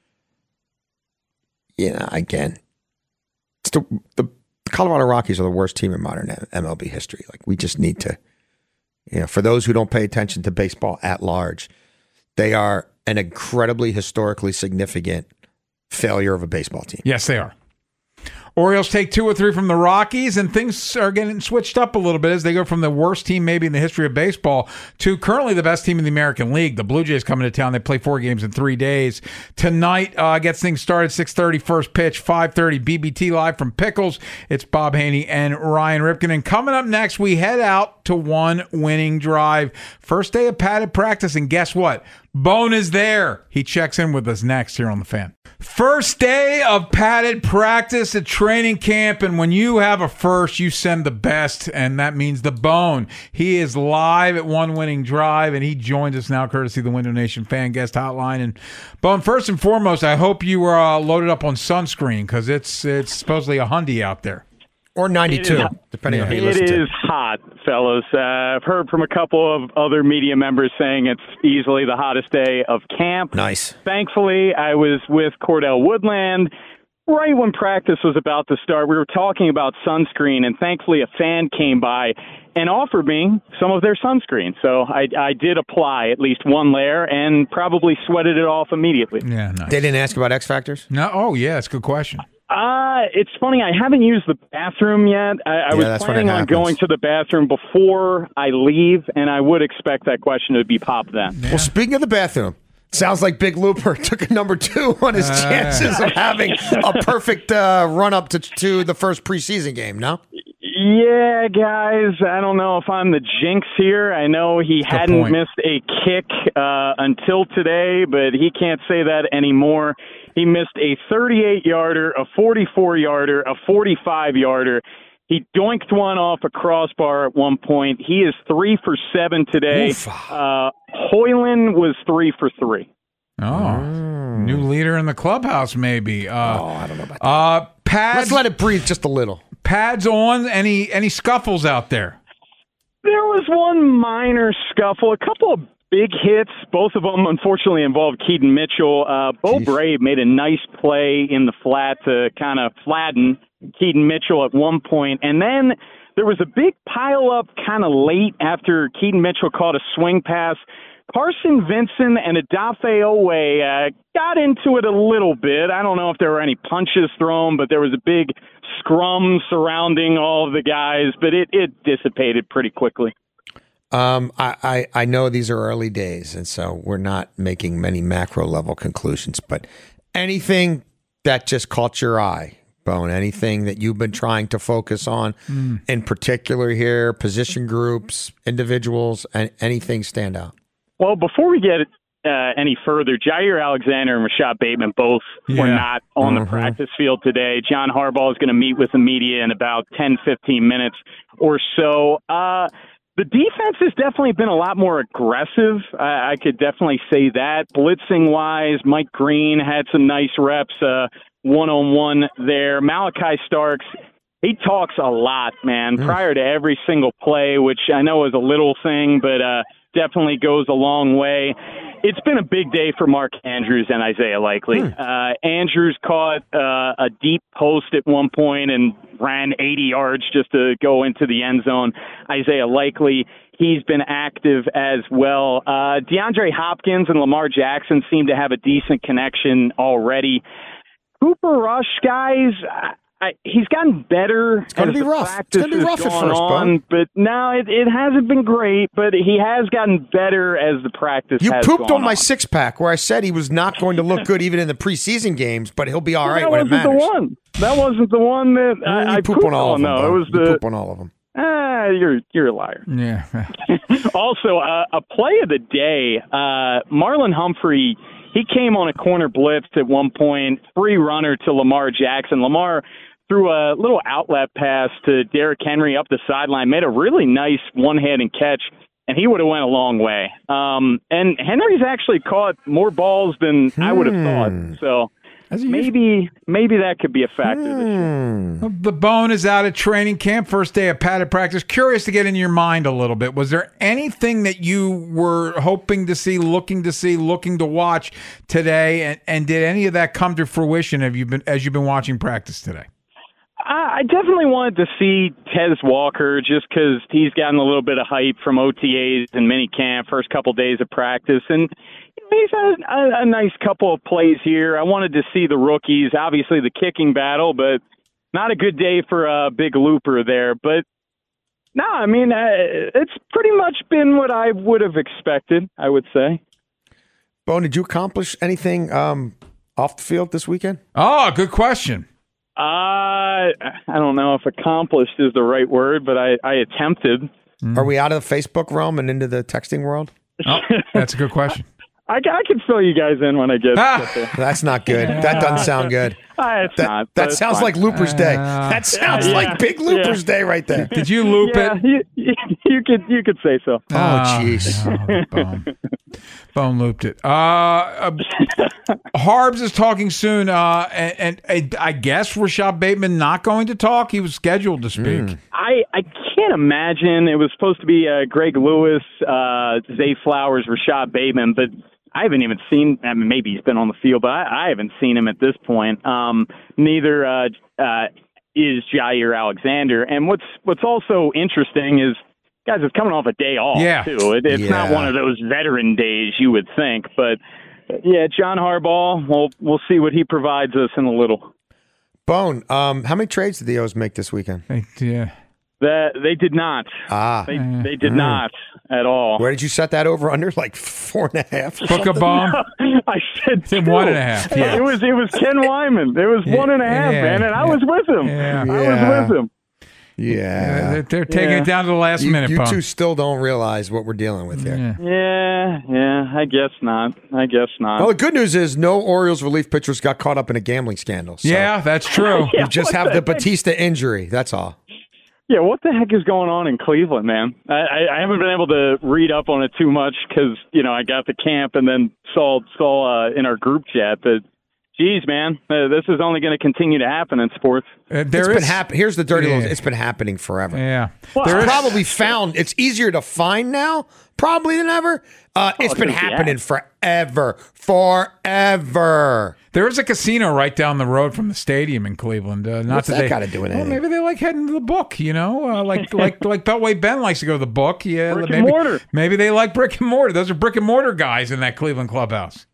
you know, again, it's the the Colorado Rockies are the worst team in modern M L B history. Like we just need to, you know, for those who don't pay attention to baseball at large, they are an incredibly historically significant failure of a baseball team. Yes, they are. Orioles take two or three from the Rockies, and things are getting switched up a little bit as they go from the worst team maybe in the history of baseball to currently the best team in the American League. The Blue Jays coming to town. They play four games in three days. Tonight uh, gets things started, six thirty first pitch, five thirty B B T live from Pickles. It's Bob Haney and Ryan Ripken. And coming up next, we head out to one winning drive. First day of padded practice, and guess what? Bone is there. He checks in with us next here on The Fan. First day of padded practice at training camp, and when you have a first, you send the best, and that means the Bone. He is live at One Winning Drive, and he joins us now courtesy of the Window Nation Fan Guest Hotline. And Bone, first and foremost, I hope you were uh, loaded up on sunscreen because it's it's supposedly a Hyundai out there. Or ninety-two, depending yeah. on who you It listen to. It is hot, fellas. Uh, I've heard from a couple of other media members saying it's easily the hottest day of camp. Nice. Thankfully, I was with Cordell Woodland right when practice was about to start. We were talking about sunscreen, and thankfully a fan came by and offered me some of their sunscreen. So I, I did apply at least one layer and probably sweated it off immediately. Yeah, nice. They didn't ask about X Factors? No. Oh, yeah, that's a good question. Uh, it's funny. I haven't used the bathroom yet. I, I Yeah, was that's when planning it on happens. going to the bathroom before I leave, and I would expect that question to be popped then. Well, speaking of the bathroom, sounds like Big Looper took a number two on his Uh. chances of having a perfect uh, run up to, to the first preseason game, no? Yeah, guys, I don't know if I'm the jinx here. I know he Good hadn't point. missed a kick uh, until today, but he can't say that anymore. He missed a thirty-eight yarder, a forty-four yarder, a forty-five yarder. He doinked one off a crossbar at one point. He is three for seven today. Uh, Hoyland was three for three. Oh, new leader in the clubhouse, maybe. Uh, Oh, I don't know about that. uh, pads, Let's let it breathe just a little. pads on. Any any scuffles out there? There was one minor scuffle, a couple of big hits. Both of them, unfortunately, involved Keaton Mitchell. Uh, Bo Jeez. Brave made a nice play in the flat to kind of flatten Keaton Mitchell at one point. And then there was a big pile-up kind of late after Keaton Mitchell caught a swing pass. Carson Vincent and Adafe Owe uh, got into it a little bit. I don't know if there were any punches thrown, but there was a big scrum surrounding all of the guys, but it, it dissipated pretty quickly. Um, I, I, I know these are early days, and so we're not making many macro level conclusions, but anything that just caught your eye, Bone, anything that you've been trying to focus on mm. in particular here, position groups, individuals, and anything stand out? Well, before we get uh, any further, Jair Alexander and Rashad Bateman both Yeah. were not on Mm-hmm. the practice field today. John Harbaugh is going to meet with the media in about ten, fifteen minutes or so. Uh, the defense has definitely been a lot more aggressive. I, I could definitely say that. Blitzing-wise, Mike Green had some nice reps uh, one-on-one there. Malachi Starks, he talks a lot, man, mm. prior to every single play, which I know is a little thing, but uh, definitely goes a long way. It's been a big day for Mark Andrews and Isaiah Likely. Hmm. Uh, Andrews caught uh, a deep post at one point and ran eighty yards just to go into the end zone. Isaiah Likely, he's been active as well. Uh, DeAndre Hopkins and Lamar Jackson seem to have a decent connection already. Cooper Rush, guys, I, I, he's gotten better. It's going to be rough. It's going to be rough at first, on, but no, it, it hasn't been great, but he has gotten better as the practice You has pooped gone on my on. six-pack where I said he was not going to look good even in the preseason games, but he'll be all Well, right that when it wasn't matters. the one. That wasn't the one that You I, I poop pooped on all of them. No, Bo. it was you the. poop on all of them. Ah, you're you're a liar. Yeah. Also, uh, a play of the day, uh, Marlon Humphrey, he came on a corner blitz at one point, free runner to Lamar Jackson. Lamar threw a little outlet pass to Derrick Henry up the sideline, made a really nice one-handed catch, and he would have went a long way. Um, and Henry's actually caught more balls than hmm. I would have thought. So maybe maybe that could be a factor hmm. this year. The Bone is out at training camp, first day of padded practice. Curious to get in your mind a little bit. Was there anything that you were hoping to see, looking to see, looking to watch today, and, and did any of that come to fruition have you been as you've been watching practice today? I definitely wanted to see Tez Walker just because he's gotten a little bit of hype from O T As and minicamp, first couple days of practice, and he's had a, a nice couple of plays here. I wanted to see the rookies, obviously the kicking battle, but not a good day for a big looper there. But no, I mean, uh, it's pretty much been what I would have expected, I would say. Bone, did you accomplish anything um, off the field this weekend? Oh, good question. Uh, I don't know if accomplished is the right word, but I, I attempted. Mm. Are we out of the Facebook realm and into the texting world? Oh, that's a good question. I, I can fill you guys in when I get, ah, get there. That's not good. That doesn't sound good. Uh, it's that not. that sounds fine. like Looper's Day. Uh, that sounds yeah, like Big Looper's yeah. Day right there. Did you loop yeah, it? You, you, you could you could say so. Oh, jeez. Oh, Bone. Bone looped it. Uh, uh, Harbs is talking soon, uh, and, and, and I guess Rashad Bateman not going to talk. He was scheduled to speak. Mm. I, I can't imagine. It was supposed to be uh, Greg Lewis, uh, Zay Flowers, Rashad Bateman, but I haven't even seen. I mean, maybe he's been on the field, but I, I haven't seen him at this point. Um, neither uh, uh, is Jair Alexander. And what's what's also interesting is, guys, it's coming off a day off yeah. too. It, it's yeah. not one of those veteran days you would think, but yeah, John Harbaugh. We'll we'll see what he provides us in a little. Bone, um, how many trades did the O's make this weekend? Yeah. That they did not. Ah, they, they did mm. not at all. Where did you set that over under? Like four and a half. Or Book a bomb. I said two. one and a half. Yeah. It was it was Ken Wyman. It was yeah, one and a half, yeah, man, and yeah, I was with him. Yeah. I was with him. Yeah. They're, they're taking Yeah. it down to the last You, minute, you Bone. two still don't realize what we're dealing with here. Yeah. Yeah, yeah, I guess not. I guess not. Well, the good news is no Orioles relief pitchers got caught up in a gambling scandal. So Yeah, that's true. Yeah, you just what have the the Batista injury. That's all. Yeah, what the heck is going on in Cleveland, man? I, I, I haven't been able to read up on it too much because, you know, I got to camp and then saw saw uh, in our group chat that, geez, man, uh, this is only going to continue to happen in sports. Uh, there It's is- been happening. Here's the dirty Yeah. little. It's been happening forever. Yeah. Well, There It's is- probably found. It's easier to find now, probably than ever. Uh, it's it's been gonna be happening out. forever, forever. There is a casino right down the road from the stadium in Cleveland. Uh, not What's that that they, gotta do with well, anything? maybe they like heading to the book, you know, uh, like like like Beltway Ben likes to go to the book. Yeah, Brick and maybe mortar. maybe they like brick and mortar. Those are brick and mortar guys in that Cleveland clubhouse.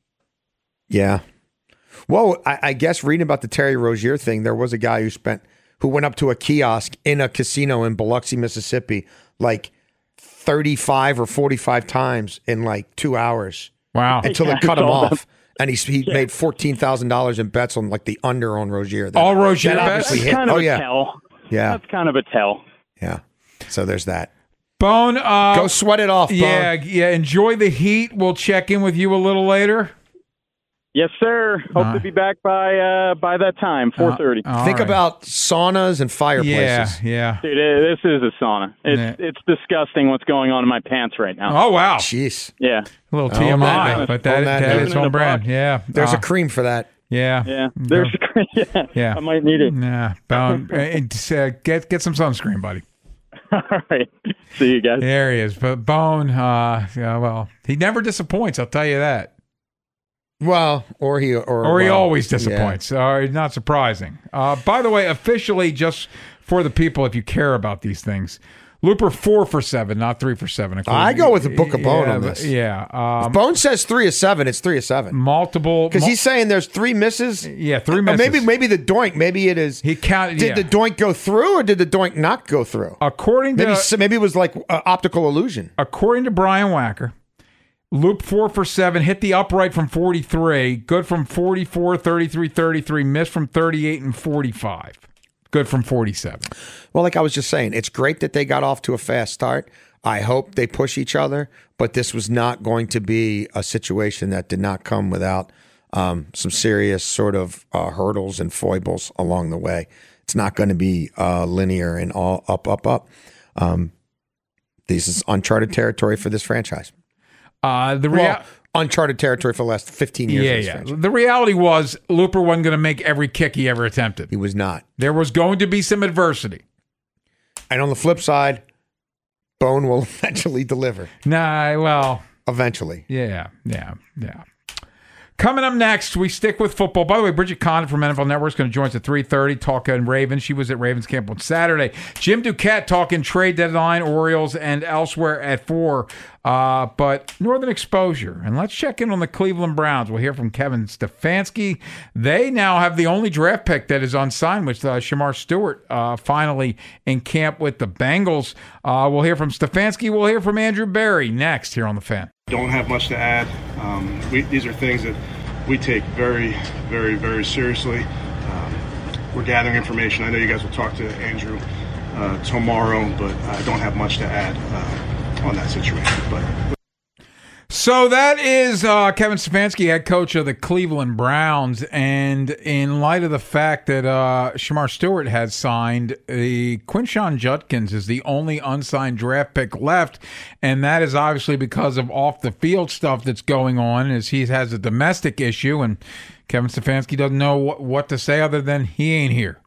Yeah. Well, I, I guess reading about the Terry Rozier thing, there was a guy who spent who went up to a kiosk in a casino in Biloxi, Mississippi, like thirty-five or forty-five times in like two hours Wow. until they Yeah, cut I him saw off. And he he made fourteen thousand dollars in bets on like the under on Rozier. That, All Rozier that bets? obviously That's hit. kind of Oh a yeah, tell. yeah, That's kind of a tell. yeah. So there's that. Bone, uh, Go sweat it off, Bone. yeah, yeah. Enjoy the heat. We'll check in with you a little later. Yes, sir. Hope Uh, to be back by uh, by that time, four thirty. All Think right. about saunas and yeah, fireplaces. yeah. Dude, uh, this is a sauna. It's Yeah. it's disgusting what's going on in my pants right now. Oh wow, Jeez. Yeah, a little Oh, T M I, man. but that Oh, man. that is Living in on a brand. box. Yeah, There's Uh, a cream for that. yeah, yeah. There's yeah. Yeah. I might need it. Nah, Bone. uh, just, uh, get get some sunscreen, buddy. All right. See you guys. There he is. But Bone, uh, yeah, well, he never disappoints. I'll tell you that. Well, or he or Or he well, always disappoints. Uh, not surprising. Uh, by the way, officially, just for the people, if you care about these things, Looper four for seven, not three for seven. I go with the Book of Bone yeah, on but- this. Yeah. Yeah. Um, Bone says three of seven. It's three of seven multiple. because mul- he's saying there's three misses. yeah, three Or misses. maybe maybe the doink. Maybe it is. he counted. Did yeah. the doink go through or did the doink not go through? according to Maybe s- maybe it was like uh, optical illusion. according to Brian Wacker, Loop four for seven, hit the upright from forty-three, good from forty-four, thirty-three, thirty-three, missed from thirty-eight and forty-five, good from forty-seven. Well, like I was just saying, it's great that they got off to a fast start. I hope they push each other, but this was not going to be a situation that did not come without um, some serious sort of uh, hurdles and foibles along the way. It's not going to be uh, linear and all up, up, up. Um, this is uncharted territory for this franchise. Uh, the rea- Well, uncharted territory for the last fifteen years. yeah, of this yeah. franchise. The reality was Looper wasn't going to make every kick he ever attempted. He was not. There was going to be some adversity. And on the flip side, Bone will eventually deliver. Nah, well, Eventually. yeah, yeah, yeah. Coming up next, we stick with football. By the way, Bridget Condon from N F L Network is going to join us at three thirty, talking Ravens. She was at Ravens camp on Saturday. Jim Duquette talking trade deadline, Orioles, and elsewhere at four. Uh, but Northern Exposure. And let's check in on the Cleveland Browns. We'll hear from Kevin Stefanski. They now have the only draft pick that is unsigned, with uh, Shamar Stewart uh, finally in camp with the Bengals. Uh, we'll hear from Stefanski. We'll hear from Andrew Berry next here on The Fan. Don't have much to add. Um, we, these are things that we take very, very, very seriously. Um, we're gathering information. I know you guys will talk to Andrew uh, tomorrow, but I don't have much to add uh, on that situation. But So that is uh, Kevin Stefanski, head coach of the Cleveland Browns. And in light of the fact that uh, Shamar Stewart has signed, the Quinshon Judkins is the only unsigned draft pick left. And that is obviously because of off-the-field stuff that's going on, as he has a domestic issue. And Kevin Stefanski doesn't know what, what to say other than he ain't here.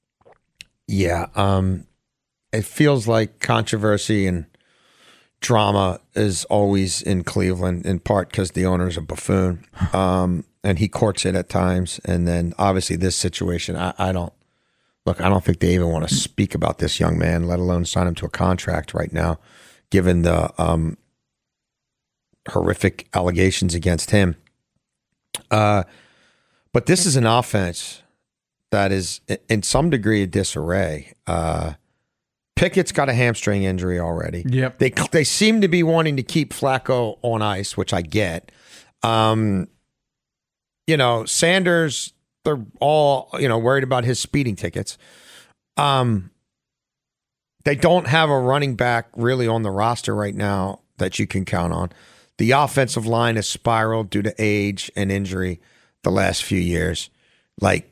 Yeah. Um, it feels like controversy and drama is always in Cleveland, in part because the owner's a buffoon, um, and he courts it at times. And then obviously this situation, I, I don't look. I don't think they even want to speak about this young man, let alone sign him to a contract right now, given the um, horrific allegations against him. Uh, but this is an offense that is in some degree a disarray. Uh, Pickett's got a hamstring injury already. Yep. They they seem to be wanting to keep Flacco on ice, which I get. Um, you know, Sanders, they're all, you know, worried about his speeding tickets. Um, They don't have a running back really on the roster right now that you can count on. The offensive line has spiraled due to age and injury the last few years. Like,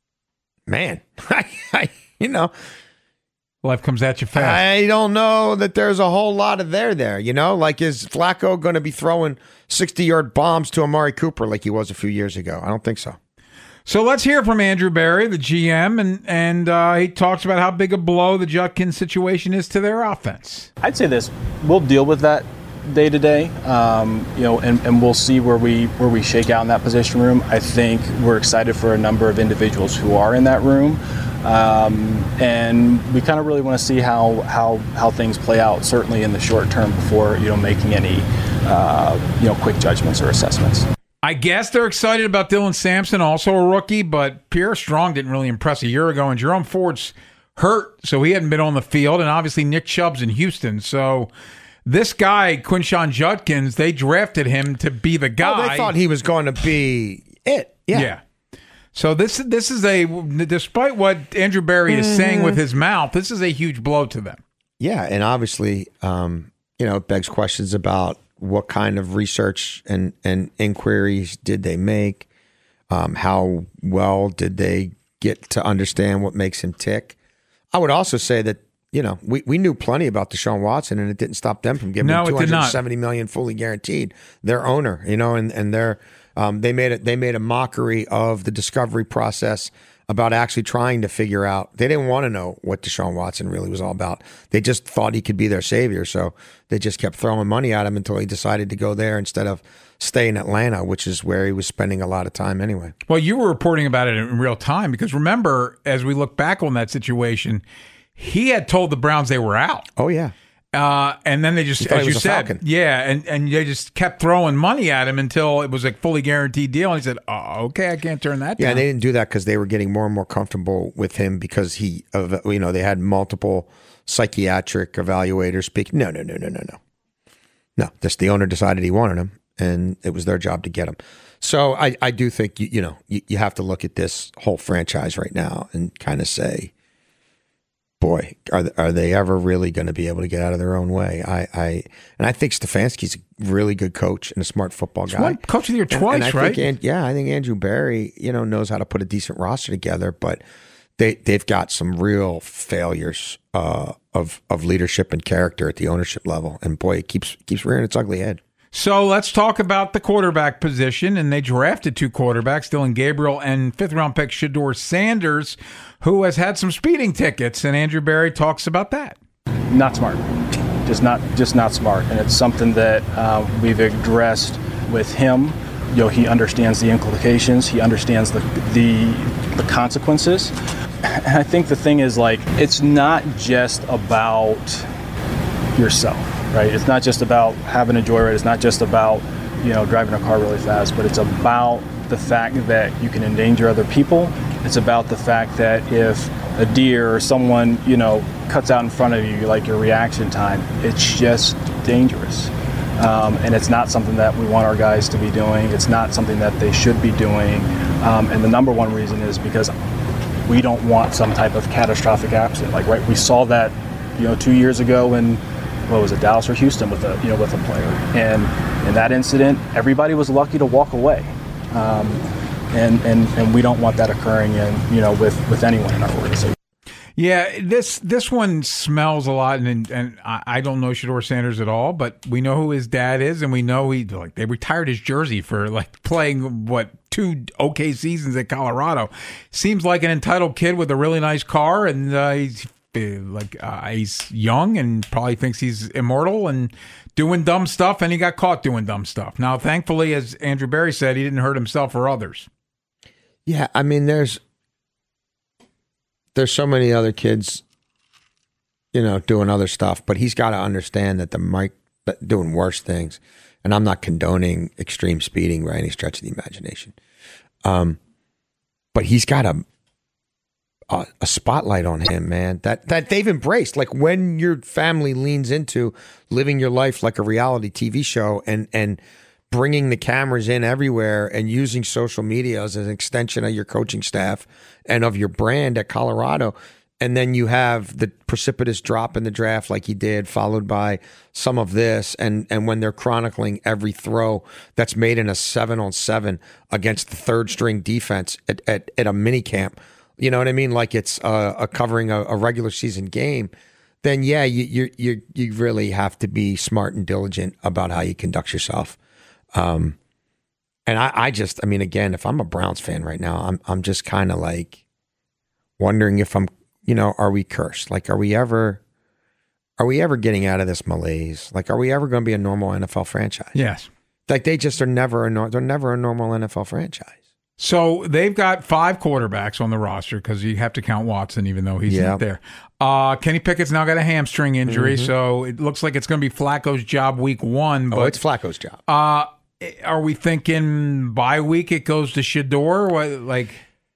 man, I, I, you know, life comes at you fast. I don't know that there's a whole lot of there there, you know? Like, is Flacco going to be throwing sixty-yard bombs to Amari Cooper like he was a few years ago? I don't think so. So let's hear from Andrew Berry, the G M, and, and uh, he talks about how big a blow the Judkins situation is to their offense. I'd say this, we'll deal with that day to day, um, you know, and, and we'll see where we where we shake out in that position room. I think we're excited for a number of individuals who are in that room, um, and we kind of really want to see how how how things play out, certainly in the short term, before you know making any uh, you know quick judgments or assessments. I guess they're excited about Dylan Sampson, also a rookie, but Pierre Strong didn't really impress a year ago, and Jerome Ford's hurt, so he hadn't been on the field, and obviously Nick Chubb's in Houston, so. This guy, Quinshon Judkins, they drafted him to be the guy. Oh, they thought he was going to be it. Yeah. Yeah. So this this is a, despite what Andrew Berry is mm-hmm. saying with his mouth, this is a huge blow to them. Yeah, and obviously, um, you know, it begs questions about what kind of research and, and inquiries did they make? Um, how well did they get to understand what makes him tick? I would also say that, you know, we, we knew plenty about Deshaun Watson, and it didn't stop them from giving no, him two hundred seventy million dollars fully guaranteed. Their owner, you know, and and their um, they made it. They made a mockery of the discovery process about actually trying to figure out. They didn't want to know what Deshaun Watson really was all about. They just thought he could be their savior, so they just kept throwing money at him until he decided to go there instead of stay in Atlanta, which is where he was spending a lot of time anyway. Well, you were reporting about it in real time because remember, as we look back on that situation. He had told the Browns they were out. Oh, yeah. Uh, and then they just, as you said, Falcon. yeah, and, and they just kept throwing money at him until it was a fully guaranteed deal. And he said, oh, okay, I can't turn that yeah, down. Yeah, they didn't do that because they were getting more and more comfortable with him because he, uh, you know, they had multiple psychiatric evaluators speak. No, no, no, no, no, no. No, just the owner decided he wanted him, and it was their job to get him. So I, I do think, you, you know, you, you have to look at this whole franchise right now and kind of say, boy, are are they ever really going to be able to get out of their own way? I, I and I think Stefanski's a really good coach and a smart football guy. Smart coach of the year twice, and, and I right? Think, yeah, I think Andrew Berry, you know, knows how to put a decent roster together, but they they've got some real failures uh, of of leadership and character at the ownership level, and boy, it keeps keeps rearing its ugly head. So let's talk about the quarterback position, and they drafted two quarterbacks, Dylan Gabriel and fifth-round pick Shedeur Sanders, who has had some speeding tickets, and Andrew Berry talks about that. Not smart, just not just not smart, and it's something that uh, we've addressed with him. You know, he understands the implications, he understands the the, the consequences, and I think the thing is, like, it's not just about yourself. Right, it's not just about having a joyride. It's not just about, you know, driving a car really fast, but it's about the fact that you can endanger other people. It's about the fact that if a deer or someone, you know, cuts out in front of you, like your reaction time, it's just dangerous. Um, and it's not something that we want our guys to be doing. It's not something that they should be doing. Um, and the number one reason is because we don't want some type of catastrophic accident. Like, right, we saw that, you know, two years ago in, what was it, Dallas or Houston with a, you know, with a player. And in that incident, everybody was lucky to walk away. Um, and, and, and we don't want that occurring in, you know, with, with anyone in our organization. Yeah, this this one smells a lot, and and I, I don't know Shedeur Sanders at all, but we know who his dad is, and we know he like they retired his jersey for like playing what two okay seasons at Colorado. Seems like an entitled kid with a really nice car, and uh, he's like uh, he's young and probably thinks he's immortal and doing dumb stuff, and he got caught doing dumb stuff. Now, thankfully, as Andrew Berry said, he didn't hurt himself or others. Yeah, I mean, there's there's so many other kids, you know, doing other stuff, but he's got to understand that the Mike doing worse things, and I'm not condoning extreme speeding by any stretch of the imagination. Um, but he's got a, a a spotlight on him, man, that that they've embraced. Like when your family leans into living your life like a reality T V show and and bringing the cameras in everywhere and using social media as an extension of your coaching staff and of your brand at Colorado, and then you have the precipitous drop in the draft like he did, followed by some of this, and and when they're chronicling every throw that's made in a seven on seven against the third string defense at at, at a mini camp, you know what I mean? Like it's uh, a covering a, a regular season game. Then yeah, you you you you really have to be smart and diligent about how you conduct yourself. Um, and I, I just, I mean, again, if I'm a Browns fan right now, I'm I'm just kind of like wondering if I'm, you know, are we cursed? Like, are we ever, are we ever getting out of this malaise? Like, are we ever going to be a normal N F L franchise? Yes. Like they just are never a nor- they're never a normal N F L franchise. So they've got five quarterbacks on the roster because you have to count Watson, even though he's Yeah. not there. Uh, Kenny Pickett's now got a hamstring injury, Mhm. so it looks like it's going to be Flacco's job week one. But, Oh, it's Flacco's job. Uh, are we thinking bye week it goes to Shador? What, like,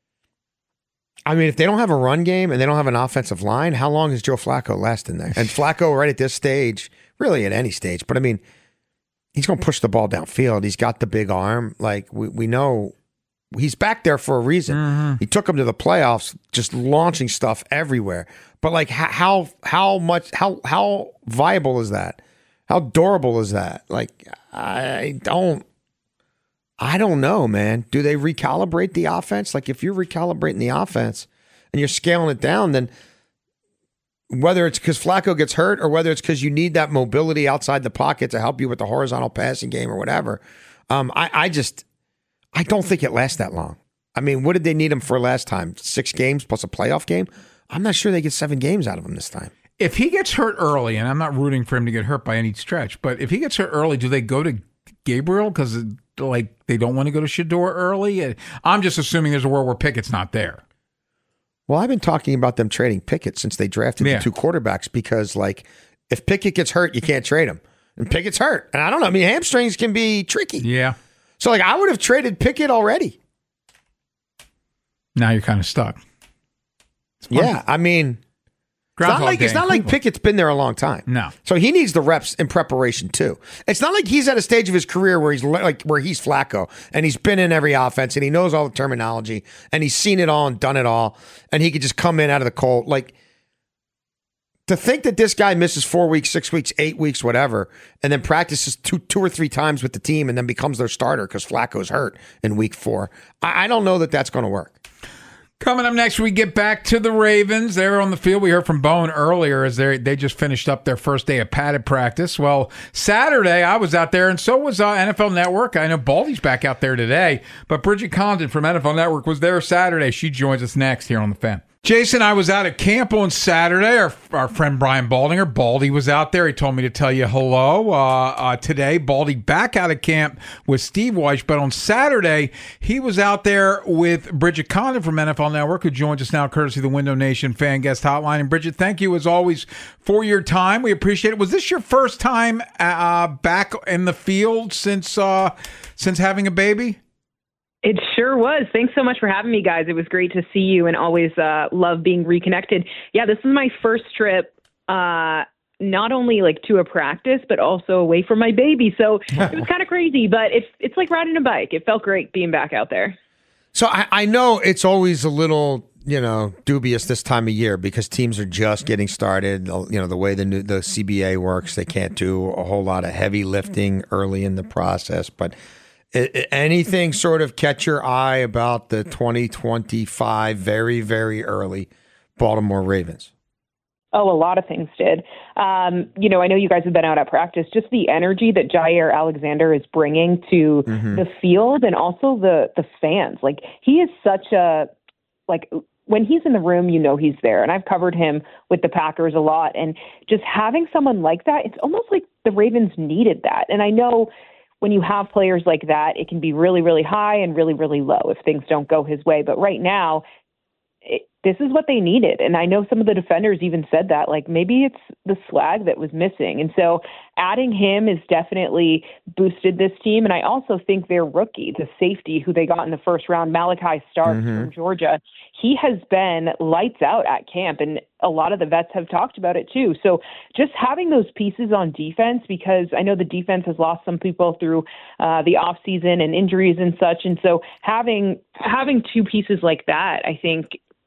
I mean, if they don't have a run game and they don't have an offensive line, how long is Joe Flacco lasting there? And Flacco, right at this stage, really at any stage, but I mean, he's going to push the ball downfield. He's got the big arm. Like we, we know he's back there for a reason. Mm-hmm. He took him to the playoffs, just launching stuff everywhere. But like, how how how much how how viable is that? How durable is that? Like, I don't. I don't know, man. Do they recalibrate the offense? Like, if you're recalibrating the offense and you're scaling it down, then whether it's because Flacco gets hurt or whether it's because you need that mobility outside the pocket to help you with the horizontal passing game or whatever, um, I, I just, I don't think it lasts that long. I mean, what did they need him for last time? Six games plus a playoff game? I'm not sure they get seven games out of him this time. if he gets hurt early, and I'm not rooting for him to get hurt by any stretch, but if he gets hurt early, do they go to Gabriel because like they don't want to go to Shador early? I'm just assuming there's a world where Pickett's not there. Well, I've been talking about them trading Pickett since they drafted Yeah. the two quarterbacks because, like, if Pickett gets hurt, you can't trade him. And Pickett's hurt. And I don't know. I mean, hamstrings can be tricky. Yeah. So, like, I would have traded Pickett already. Now you're kind of stuck. Yeah, I mean, it's not, like, it's not like Pickett's been there a long time. No. So he needs the reps in preparation too. It's not like he's at a stage of his career where he's like where he's Flacco and he's been in every offense and he knows all the terminology and he's seen it all and done it all and he could just come in out of the cold. Like, to think that this guy misses four weeks, six weeks, eight weeks, whatever, and then practices two two or three times with the team and then becomes their starter because Flacco's hurt in week four. I, I don't know that that's going to work. Coming up next, we get back to the Ravens. They're on the field. We heard from Bowen earlier as they they just finished up their first day of padded practice. Well, Saturday, I was out there, and so was uh, N F L Network. I know Baldy's back out there today, but Bridget Condon from N F L Network was there Saturday. She joins us next here on The Fan. Jason, I was out at camp on Saturday. Our, our friend Brian Baldinger, Baldy, was out there. He told me to tell you hello. Uh, uh, today, Baldy back out of camp with Steve Wyche. But on Saturday, he was out there with Bridget Condon from N F L Network, who joins us now courtesy of the Window Nation Fan Guest Hotline. And Bridget, thank you as always for your time. We appreciate it. Was this your first time uh, back in the field since uh, since having a baby? It sure was. Thanks so much for having me, guys. It was great to see you and always uh, love being reconnected. Yeah, this is my first trip, uh, not only like to a practice, but also away from my baby. So it was kind of crazy, but it's it's like riding a bike. It felt great being back out there. So I, I know it's always a little, you know, dubious this time of year because teams are just getting started. You know, the way the new, the C B A works, they can't do a whole lot of heavy lifting early in the process, but anything sort of catch your eye about the twenty twenty-five very, very early Baltimore Ravens? Oh, a lot of things did. Um, you know, I know you guys have been out at practice. Just the energy that Jair Alexander is bringing to Mhm. the field and also the the fans. Like, he is such a, like, when he's in the room, you know he's there. And I've covered him with the Packers a lot. And just having someone like that, it's almost like the Ravens needed that. And I know when you have players like that, it can be really, really high and really, really low if things don't go his way. But right now, it, this is what they needed. And I know some of the defenders even said that, like, maybe it's the swag that was missing. And so adding him has definitely boosted this team. And I also think their rookie, the safety who they got in the first round, Malachi Starks Mhm. from Georgia, he has been lights out at camp. And a lot of the vets have talked about it too. So just having those pieces on defense, because I know the defense has lost some people through uh, the offseason and injuries and such. And so having having two pieces like that, I think,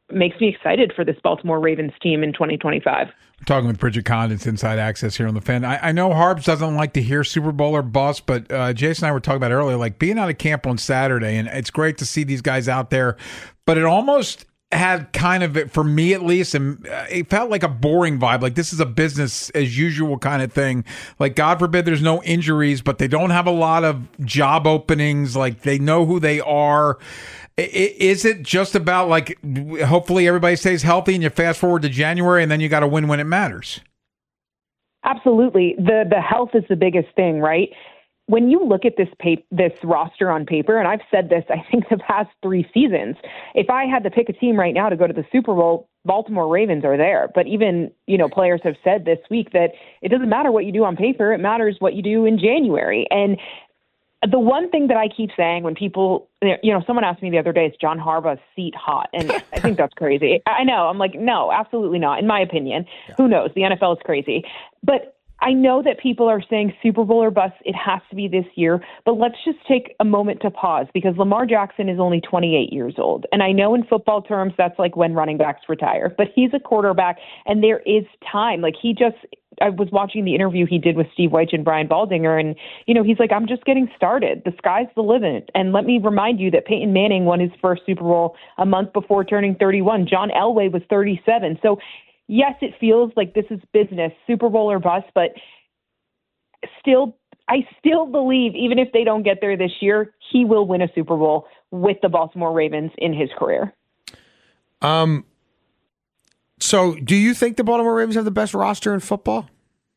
makes me excited for this Baltimore Ravens team in twenty twenty-five. I'm talking with Bridget Condon's Inside Access here on the Fan. I, I know Harbs doesn't like to hear Super Bowl or bust, but uh, Jason and I were talking about earlier, like being out of camp on Saturday, and it's great to see these guys out there, but it almost had kind of, for me at least, and it felt like a boring vibe. Like this is a business as usual kind of thing. Like God forbid there's no injuries, but they don't have a lot of job openings. Like they know who they are. Is it just about like hopefully everybody stays healthy and you fast forward to January and then you got to win when it matters? Absolutely. The the health is the biggest thing, right? When you look at this pap- this roster on paper, and I've said this, I think the past three seasons, if I had to pick a team right now to go to the Super Bowl, Baltimore Ravens are there. But even, you know, players have said this week that it doesn't matter what you do on paper, it matters what you do in January. And the one thing that I keep saying when people, you know, someone asked me the other day, is John Harbaugh's seat hot? And I think that's crazy. I know. I'm like, no, absolutely not. In my opinion, yeah. Who knows? The N F L is crazy. But I know that people are saying Super Bowl or bust. It has to be this year. But let's just take a moment to pause because Lamar Jackson is only twenty-eight years old. And I know in football terms, that's like when running backs retire. But he's a quarterback and there is time. Like he just, I was watching the interview he did with Steve Wyche and Brian Baldinger. And, you know, he's like, I'm just getting started. The sky's the limit. And let me remind you that Peyton Manning won his first Super Bowl a month before turning thirty-one. John Elway was thirty-seven. So, yes, it feels like this is business, Super Bowl or bust, but still, I still believe even if they don't get there this year, he will win a Super Bowl with the Baltimore Ravens in his career. Um. So, do you think the Baltimore Ravens have the best roster in football?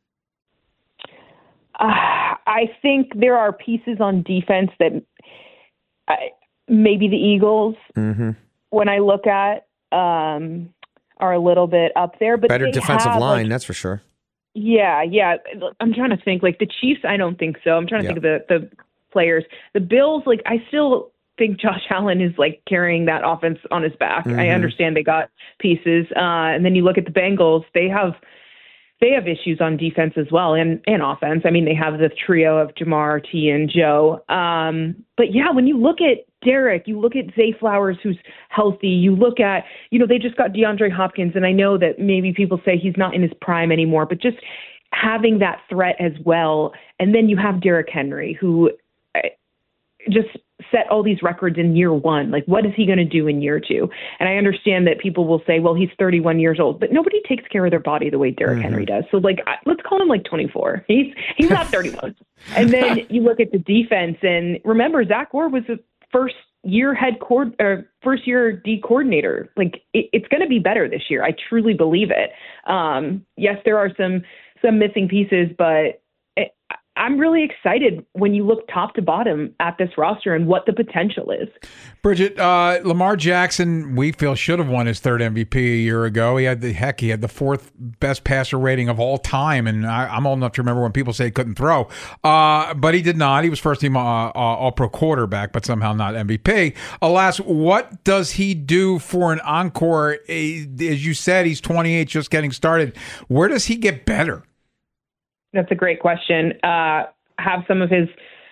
Uh, I think there are pieces on defense that uh, maybe the Eagles, mm-hmm. when I look at, um, are a little bit up there, but better defensive have, line, like, that's for sure. Yeah, yeah. I'm trying to think. Like the Chiefs, I don't think so. I'm trying to yeah. think of the the players. The Bills, like I still think Josh Allen is like carrying that offense on his back. Mm-hmm. I understand they got pieces, uh, and then you look at the Bengals. They have they have issues on defense as well, and and offense. I mean, they have the trio of Jamar, T, and Joe. Um, but yeah, when you look at Derek, you look at Zay Flowers, who's healthy. You look at, you know, they just got DeAndre Hopkins, and I know that maybe people say he's not in his prime anymore, but just having that threat as well. And then you have Derrick Henry, who just set all these records in year one. Like, what is he going to do in year two? And I understand that people will say, well, he's thirty-one years old, but nobody takes care of their body the way Derrick mm-hmm. Henry does. So, like, I, let's call him like twenty-four. He's he's not thirty-one. And then you look at the defense, and remember, Zach Orr was a first year head coord or first year D coordinator. Like it, it's going to be better this year. I truly believe it. Um, yes, there are some, some missing pieces, but it, I'm really excited when you look top to bottom at this roster and what the potential is. Bridget, uh, Lamar Jackson, we feel should have won his third M V P a year ago. He had the heck, he had the fourth best passer rating of all time, and I, I'm old enough to remember when people say he couldn't throw. Uh, but he did not. He was first team uh, uh, All-Pro quarterback, but somehow not M V P. Alas, what does he do for an encore? As you said, he's twenty-eight, just getting started. Where does he get better? That's a great question. Uh, have some of his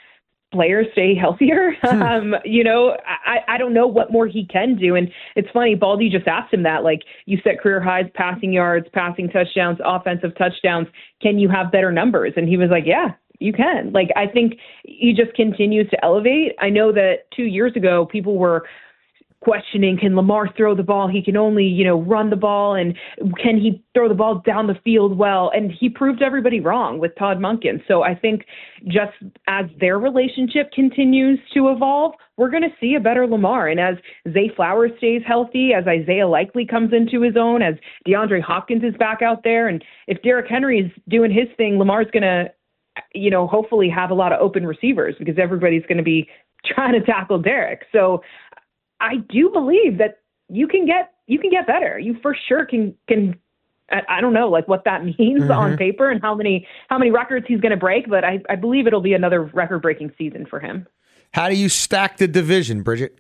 players stay healthier. um, you know, I, I don't know what more he can do. And it's funny, Baldy just asked him that, like, you set career highs, passing yards, passing touchdowns, offensive touchdowns. Can you have better numbers? And he was like, yeah, you can. Like, I think he just continues to elevate. I know that two years ago, people were questioning, can Lamar throw the ball? He can only, you know, run the ball, and can he throw the ball down the field well? And he proved everybody wrong with Todd Monken. So I think just as their relationship continues to evolve, we're going to see a better Lamar. And as Zay Flowers stays healthy, as Isaiah Likely comes into his own, as DeAndre Hopkins is back out there, and if Derrick Henry is doing his thing, Lamar's going to, you know, hopefully have a lot of open receivers because everybody's going to be trying to tackle Derrick. So I do believe that you can get you can get better. You for sure can can. I don't know like what that means mm-hmm. on paper and how many how many records he's going to break, but I, I believe it'll be another record breaking season for him. How do you stack the division, Bridget?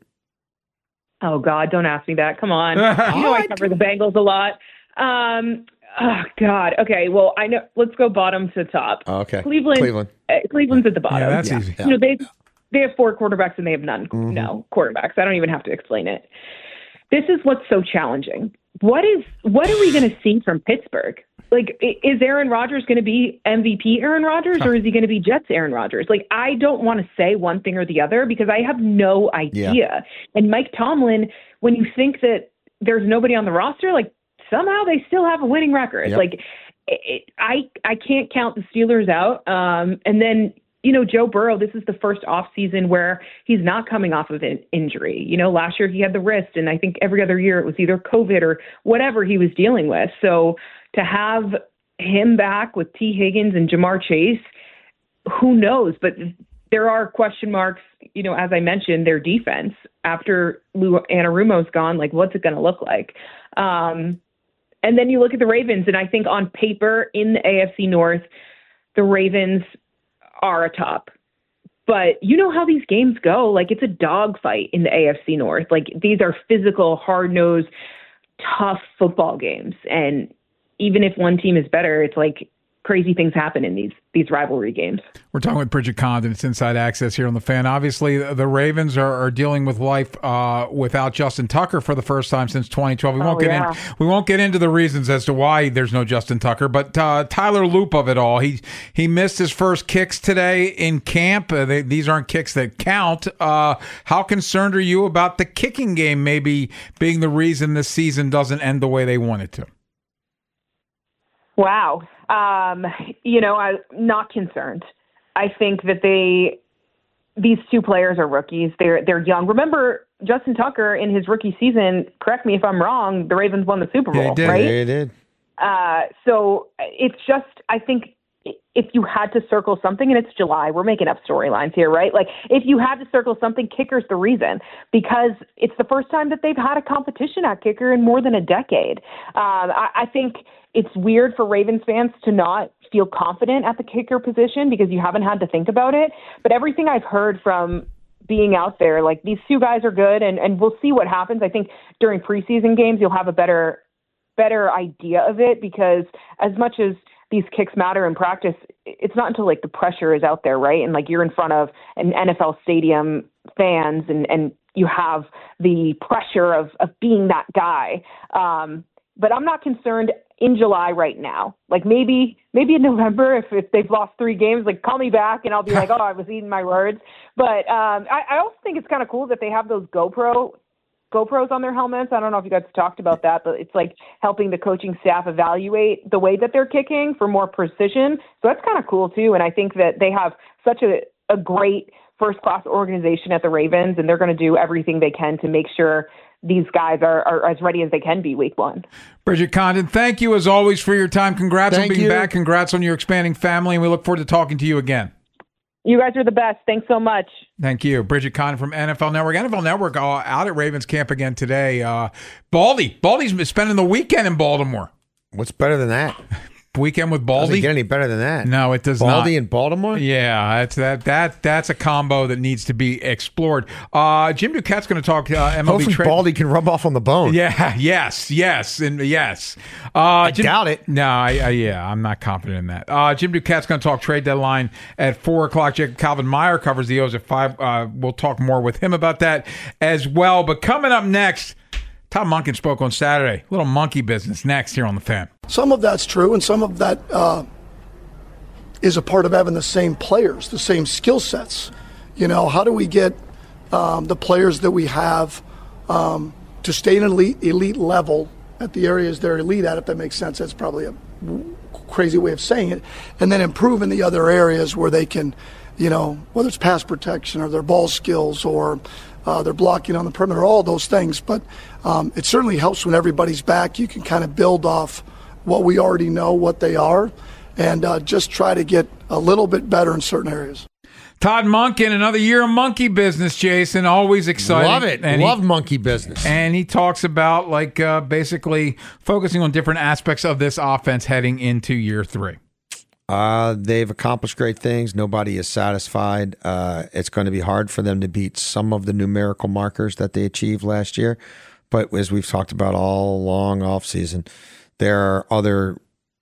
Oh God, don't ask me that. Come on, you know I cover the Bengals a lot. Um, oh God. Okay, well I know. Let's go bottom to top. Okay, Cleveland. Cleveland. Uh, Cleveland's at the bottom. Yeah, that's yeah. easy. You know they. They have four quarterbacks and they have none. Mm-hmm. No quarterbacks. I don't even have to explain it. this is what's so challenging. What is what are we going to see from Pittsburgh? Like, is Aaron Rodgers going to be M V P Aaron Rodgers, or is he going to be Jets Aaron Rodgers? Like, I don't want to say one thing or the other because I have no idea. Yeah. And Mike Tomlin, when you think that there's nobody on the roster, like, somehow they still have a winning record. Yep. Like, it, I I can't count the Steelers out. Um, and then, you know, Joe Burrow, this is the first offseason where he's not coming off of an injury. You know, last year he had the wrist, and I think every other year it was either COVID or whatever he was dealing with. So to have him back with T. Higgins and Jamar Chase, who knows? But there are question marks, you know, as I mentioned, their defense. After Lou Anarumo's gone, like, what's it going to look like? Um, and then you look at the Ravens, and I think on paper in the A F C North, the Ravens are a top. But you know how these games go. Like, it's a dogfight in the A F C North. Like, these are physical, hard-nosed, tough football games. And even if one team is better, it's like crazy things happen in these these rivalry games. We're talking with Bridget Condon. It's Inside Access here on The Fan. Obviously, the Ravens are, are dealing with life uh, without Justin Tucker for the first time since twenty twelve. We won't oh, get yeah. in. We won't get into the reasons as to why there's no Justin Tucker. But uh, Tyler Loop of it all, he he missed his first kicks today in camp. Uh, they, these aren't kicks that count. Uh, how concerned are you about the kicking game maybe being the reason this season doesn't end the way they want it to? Wow. Um, you know, I'm not concerned. I think that they, these two players are rookies. They're they're young. Remember, Justin Tucker in his rookie season, correct me if I'm wrong, the Ravens won the Super Bowl, yeah, they did. right? Yeah, they did. Uh, so it's just, I think if you had to circle something, and it's July, we're making up storylines here, right? Like, if you had to circle something, kicker's the reason, because it's the first time that they've had a competition at kicker in more than a decade. Um, I, I think it's weird for Ravens fans to not feel confident at the kicker position because you haven't had to think about it. But everything I've heard from being out there, like, these two guys are good, and, and we'll see what happens. I think during preseason games, you'll have a better better idea of it, because as much as these kicks matter in practice, it's not until, like, the pressure is out there, right? And, like, you're in front of an N F L stadium, fans, and, and you have the pressure of, of being that guy. Um, but I'm not concerned in July right now. Like, maybe maybe in November, if, if they've lost three games, like, call me back and I'll be like, oh, I was eating my words. But um, I, I also think it's kind of cool that they have those GoPro GoPros on their helmets. I don't know if you guys talked about that, but it's like helping the coaching staff evaluate the way that they're kicking for more precision. So that's kind of cool too. And I think that they have such a, a great first-class organization at the Ravens, and they're going to do everything they can to make sure these guys are, are as ready as they can be week one. Bridget Condon, thank you as always for your time. Congrats thank on being you. back. Congrats on your expanding family, and we look forward to talking to you again. You guys are the best. Thanks so much. Thank you. Bridget Condon from N F L Network. N F L Network uh, out at Ravens camp again today. Uh, Baldy. Baldy's spending the weekend in Baltimore. What's better than that? Weekend with Baldy. Doesn't get any better than that. No, it does Baldy not. Baldy in Baltimore? Yeah, that's that that that's a combo that needs to be explored. Uh, Jim Duquette's going to talk uh, M L B Hopefully trade. Baldy can rub off on the bone. Yeah, yes, yes, and yes. Uh, I Jim, doubt it. No, I, I, yeah, I'm not confident in that. Uh, Jim Duquette's going to talk trade deadline at four o'clock. Jacob Calvin Meyer covers the O's at five. Uh, we'll talk more with him about that as well. But coming up next, Tom Monken spoke on Saturday. Little monkey business next here on The Fan. Some of that's true, and some of that uh, is a part of having the same players, the same skill sets. You know, how do we get um, the players that we have um, to stay in elite, elite level at the areas they're elite at, if that makes sense. That's probably a crazy way of saying it. And then improve in the other areas where they can, you know, whether it's pass protection or their ball skills or uh, their blocking on the perimeter, all those things. But um, it certainly helps when everybody's back. You can kind of build off what we already know, what they are, and uh, just try to get a little bit better in certain areas. Todd Monken, another year of monkey business, Jason. Always exciting. Love it. And Love he, monkey business. And he talks about, like, uh, basically focusing on different aspects of this offense heading into year three. Uh, they've accomplished great things. Nobody is satisfied. Uh, it's going to be hard for them to beat some of the numerical markers that they achieved last year. But as we've talked about all along offseason, there are other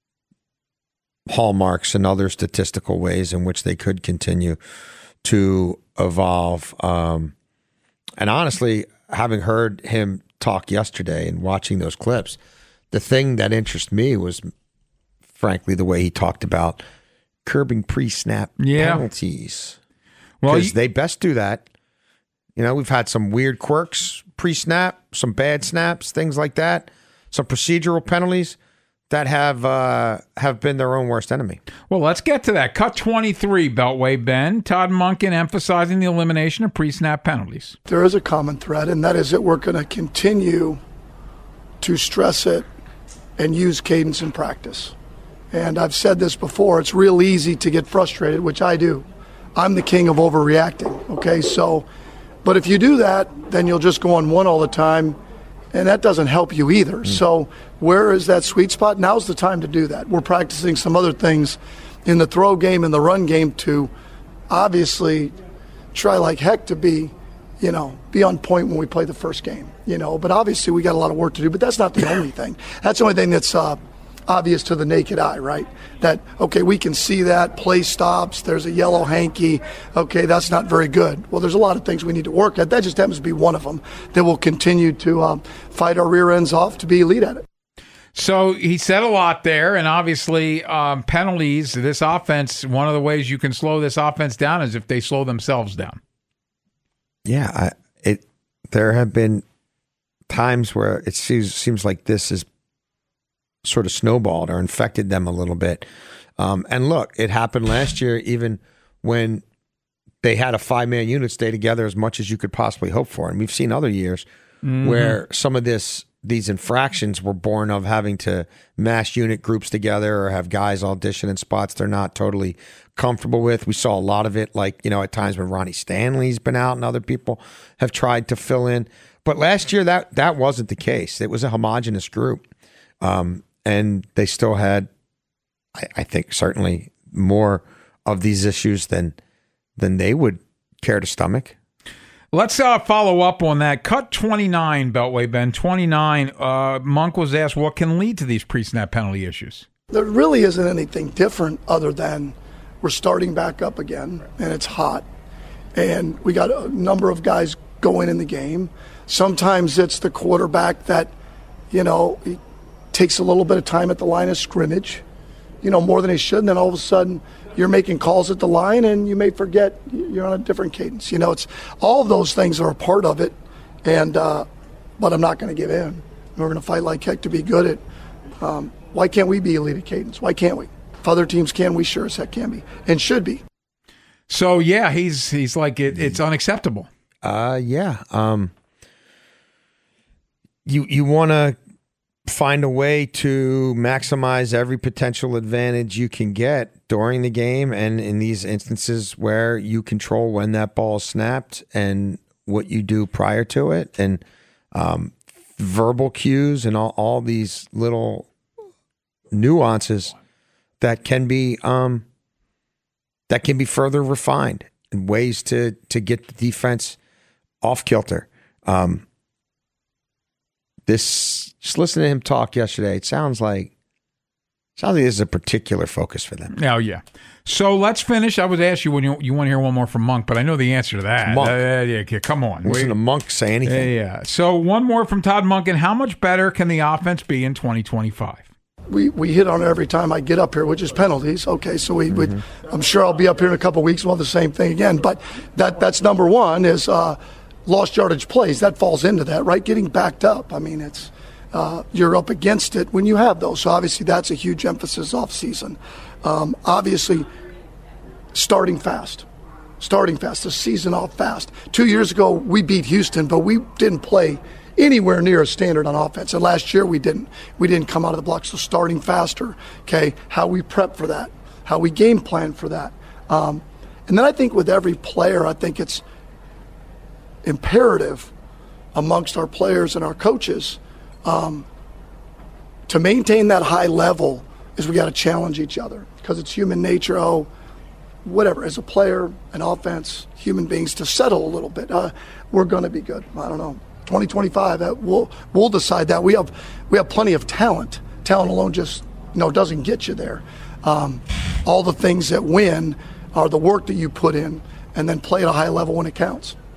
hallmarks and other statistical ways in which they could continue to evolve. Um, and honestly, having heard him talk yesterday and watching those clips, the thing that interested me was, frankly, the way he talked about curbing pre-snap yeah. penalties. Well, Because you- they best do that. You know, we've had some weird quirks pre-snap, some bad snaps, things like that, some procedural penalties that have uh, have been their own worst enemy. Well, let's get to that. Cut twenty-three, Beltway Ben. Todd Monken emphasizing the elimination of pre-snap penalties. There is a common thread, and that is that we're going to continue to stress it and use cadence in practice. And I've said this before, it's real easy to get frustrated, which I do. I'm the king of overreacting, okay? So, but if you do that, then you'll just go on one all the time, and that doesn't help you either. Mm. So where is that sweet spot? Now's the time to do that. We're practicing some other things in the throw game and the run game to obviously try like heck to be, you know, be on point when we play the first game, you know. But obviously we got a lot of work to do, but that's not the only thing. That's the only thing that's uh, obvious to the naked eye, right? That, okay, we can see that, play stops, there's a yellow hanky, okay, that's not very good. Well, there's a lot of things we need to work at. That just happens to be one of them that we'll continue to um, fight our rear ends off to be elite at it. So he said a lot there, and obviously um, penalties, this offense, one of the ways you can slow this offense down is if they slow themselves down. Yeah, I, it. There have been times where it seems, seems like this is sort of snowballed or infected them a little bit. Um, and look, it happened last year even when they had a five-man unit stay together as much as you could possibly hope for. And we've seen other years mm-hmm. where some of this these infractions were born of having to mash unit groups together or have guys audition in spots they're not totally comfortable with. We saw a lot of it, like, you know, at times when Ronnie Stanley's been out and other people have tried to fill in. But last year, that that wasn't the case. It was a homogenous group. Um, and they still had, I, I think, certainly more of these issues than than they would care to stomach. Let's uh, follow up on that. Cut twenty-nine, Beltway Ben. twenty-nine, uh, Monk was asked what can lead to these pre-snap penalty issues. There really isn't anything different other than we're starting back up again, and it's hot. And we got a number of guys going in the game. Sometimes it's the quarterback that, you know, he takes a little bit of time at the line of scrimmage, you know, more than he should, and then all of a sudden you're making calls at the line and you may forget you're on a different cadence. You know, it's all of those things are a part of it, and uh, but I'm not going to give in. We're going to fight like heck to be good at um, why can't we be elite at cadence? Why can't we? If other teams can, we sure as heck can be and should be. So, yeah, he's he's like, it, it's unacceptable. Uh, yeah. Um, you you want to find a way to maximize every potential advantage you can get during the game, and in these instances where you control when that ball is snapped and what you do prior to it, and um, verbal cues and all, all these little nuances that can be um, that can be further refined and ways to to get the defense off kilter. Um, this just listen to him talk yesterday. It sounds like sounds like this is a particular focus for them. Oh yeah. So let's finish. I would ask you when you you want to hear one more from Monk, but I know the answer to that. Monk. Uh, yeah, yeah, come on. Listen we, to Monk say anything. Yeah, yeah. So one more from Todd Monken. How much better can the offense be in twenty twenty-five? We we hit on it every time I get up here, which is penalties. Okay, so we, mm-hmm. we I'm sure I'll be up here in a couple of weeks and we'll have the same thing again. But that that's number one is uh, lost yardage plays. That falls into that, right? Getting backed up. I mean, it's uh, you're up against it when you have those. So obviously that's a huge emphasis off season. Um, obviously, starting fast, starting fast. The season off fast. Two years ago we beat Houston, but we didn't play anywhere near a standard on offense. And last year we didn't. We didn't come out of the blocks. So starting faster, okay, how we prep for that, how we game plan for that. Um, and then I think with every player, I think it's imperative amongst our players and our coaches um, to maintain that high level is we got to challenge each other because it's human nature. Oh, whatever, as a player, an offense, human beings, to settle a little bit. Uh, we're going to be good. I don't know. twenty twenty-five, uh, we'll we'll decide that. We have we have plenty of talent. Talent alone just you know doesn't get you there. Um, all the things that win are the work that you put in, and then play at a high level when it counts.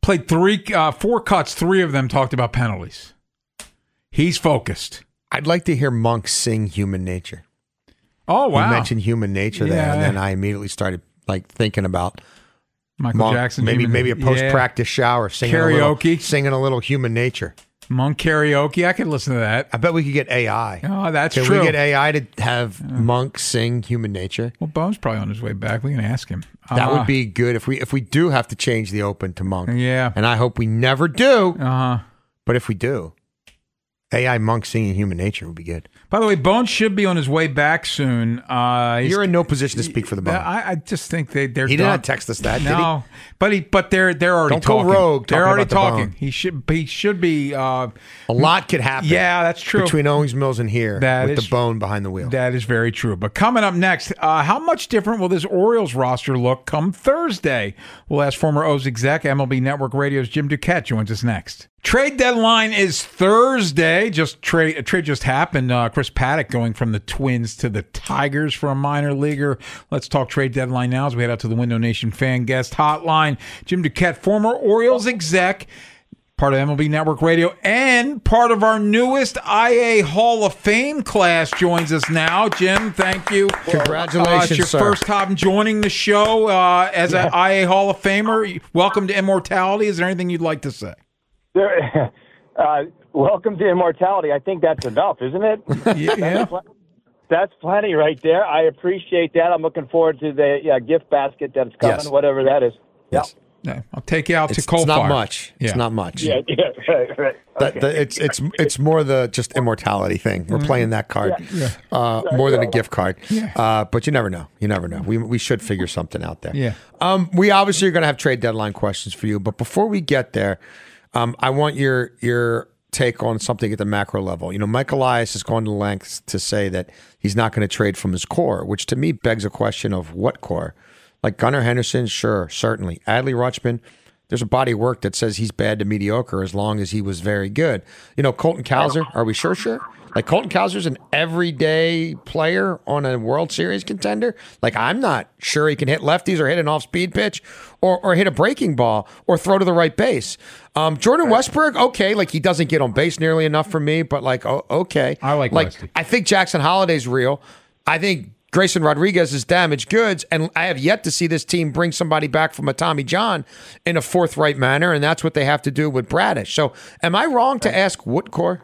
Played three, uh, four cuts. Three of them talked about penalties. He's focused. I'd like to hear Monk sing Human Nature. Oh, wow. You mentioned Human Nature Yeah. there, and then I immediately started like thinking about Michael Monk, Jackson. maybe Human- maybe a post-practice shower, singing A Karaoke. little, singing a little Human Nature. Monk karaoke. I could listen to that. I bet we could get A I. Oh, that's Can true. we get A I to have Monk sing Human Nature? Well, Bone's probably on his way back. We can ask him. That Uh, would be good if we if we do have to change the Open to Monk. Yeah. And I hope we never do. Uh-huh. But if we do, A I Monk singing Human Nature would be good. By the way, Bone should be on his way back soon. Uh, he's- You're in no position to speak for the Bone. I, I just think they they're He did done. not text us that, did he? No, but he but they're they're already Don't go talking. rogue They're talking already about the talking. Bone. He should he should be. Uh, A lot could happen. Yeah, that's true. Between Owings Mills and here, That with is- the Bone behind the wheel. That is very true. But coming up next, uh, how much different will this Orioles roster look come Thursday? We'll ask former O's exec, M L B Network Radio's Jim Duquette joins us next. Trade deadline is Thursday. Just trade a trade just happened. Uh, Chris Paddock going from the Twins to the Tigers for a minor leaguer. Let's talk trade deadline now as we head out to the Window Nation fan guest hotline. Jim Duquette, former Orioles exec, part of M L B Network Radio, and part of our newest I A Hall of Fame class, joins us now. Jim, thank you. Congratulations, Uh, it's your sir. first time joining the show uh, as an I A Hall of Famer. Welcome to Immortality. Is there anything you'd like to say? There, uh, welcome to immortality. I think that's enough, isn't it? Yeah. That's, pl- that's plenty right there. I appreciate that. I'm looking forward to the uh, gift basket that's coming, Yes. whatever that is. Yes. Yeah, I'll take you out It's, to coal it's not fire. much. It's Yeah. not much. Yeah, yeah, right, right. That, Okay. that- it's it's it's more the just immortality thing. We're playing that card uh, more than a gift card. Uh, but you never know. You never know. We we should figure something out there. Yeah. Um, we obviously are going to have trade deadline questions for you, but before we get there, um, I want your your take on something at the macro level. You know, Mike Elias has gone to lengths to say that he's not going to trade from his core, which to me begs a question of what core. Like Gunnar Henderson, sure, certainly. Adley Rutschman, there's a body of work that says he's bad to mediocre as long as he was very good. You know, Colton Cowser, are we sure, sure? Like Colton Cowser's an everyday player on a World Series contender. Like I'm not sure he can hit lefties or hit an off-speed pitch or, or hit a breaking ball or throw to the right base. Um, Jordan Westberg, okay, like he doesn't get on base nearly enough for me, but like, oh, okay. I like Like Westy. I think Jackson Holliday's real. I think Grayson Rodriguez is damaged goods, and I have yet to see this team bring somebody back from a Tommy John in a forthright manner, and that's what they have to do with Bradish. So, am I wrong to ask what core?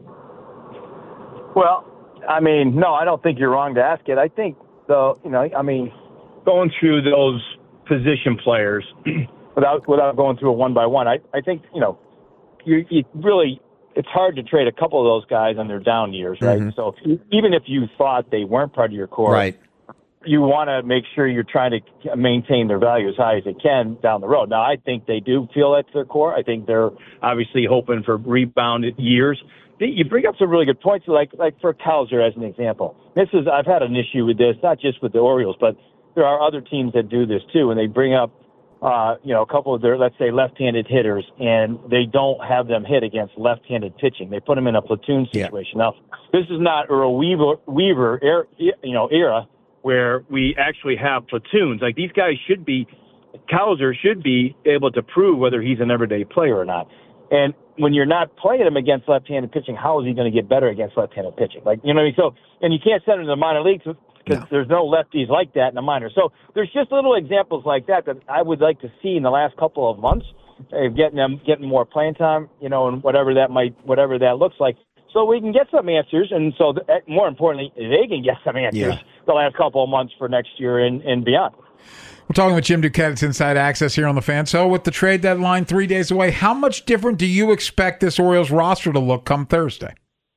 Well, I mean, no, I don't think you're wrong to ask it. I think, though, you know, I mean, going through those position players without without going through a one by one, I, I think, you know, you, you really, it's hard to trade a couple of those guys on their down years, right? Mhm. So if you, even if you thought they weren't part of your core, Right. you want to make sure you're trying to maintain their value as high as they can down the road. Now, I think they do feel that's their core. I think they're obviously hoping for rebound years. You bring up some really good points, like like for Cowser as an example. This is I've had an issue with this, not just with the Orioles, but there are other teams that do this too, and they bring up uh, you know a couple of their, let's say, left-handed hitters, and they don't have them hit against left-handed pitching. They put them in a platoon situation. Now, this is not Earl Weaver, Weaver era, you know, era where we actually have platoons. Like these guys should be, Cowser should be able to prove whether he's an everyday player or not. And when you're not playing him against left-handed pitching, how is he going to get better against left-handed pitching? Like, you know what I mean? So, and you can't send him to the minor leagues because No. there's no lefties like that in the minors. So there's just little examples like that that I would like to see in the last couple of months, uh, getting them, getting more playing time, you know, and whatever that might, whatever that looks like. So we can get some answers, and so th- more importantly, they can get some answers Yeah. the last couple of months for next year and, and beyond. We're talking with Jim Duquette. It's Inside Access here on the Fan. So with the trade deadline three days away, how much different do you expect this Orioles roster to look come Thursday?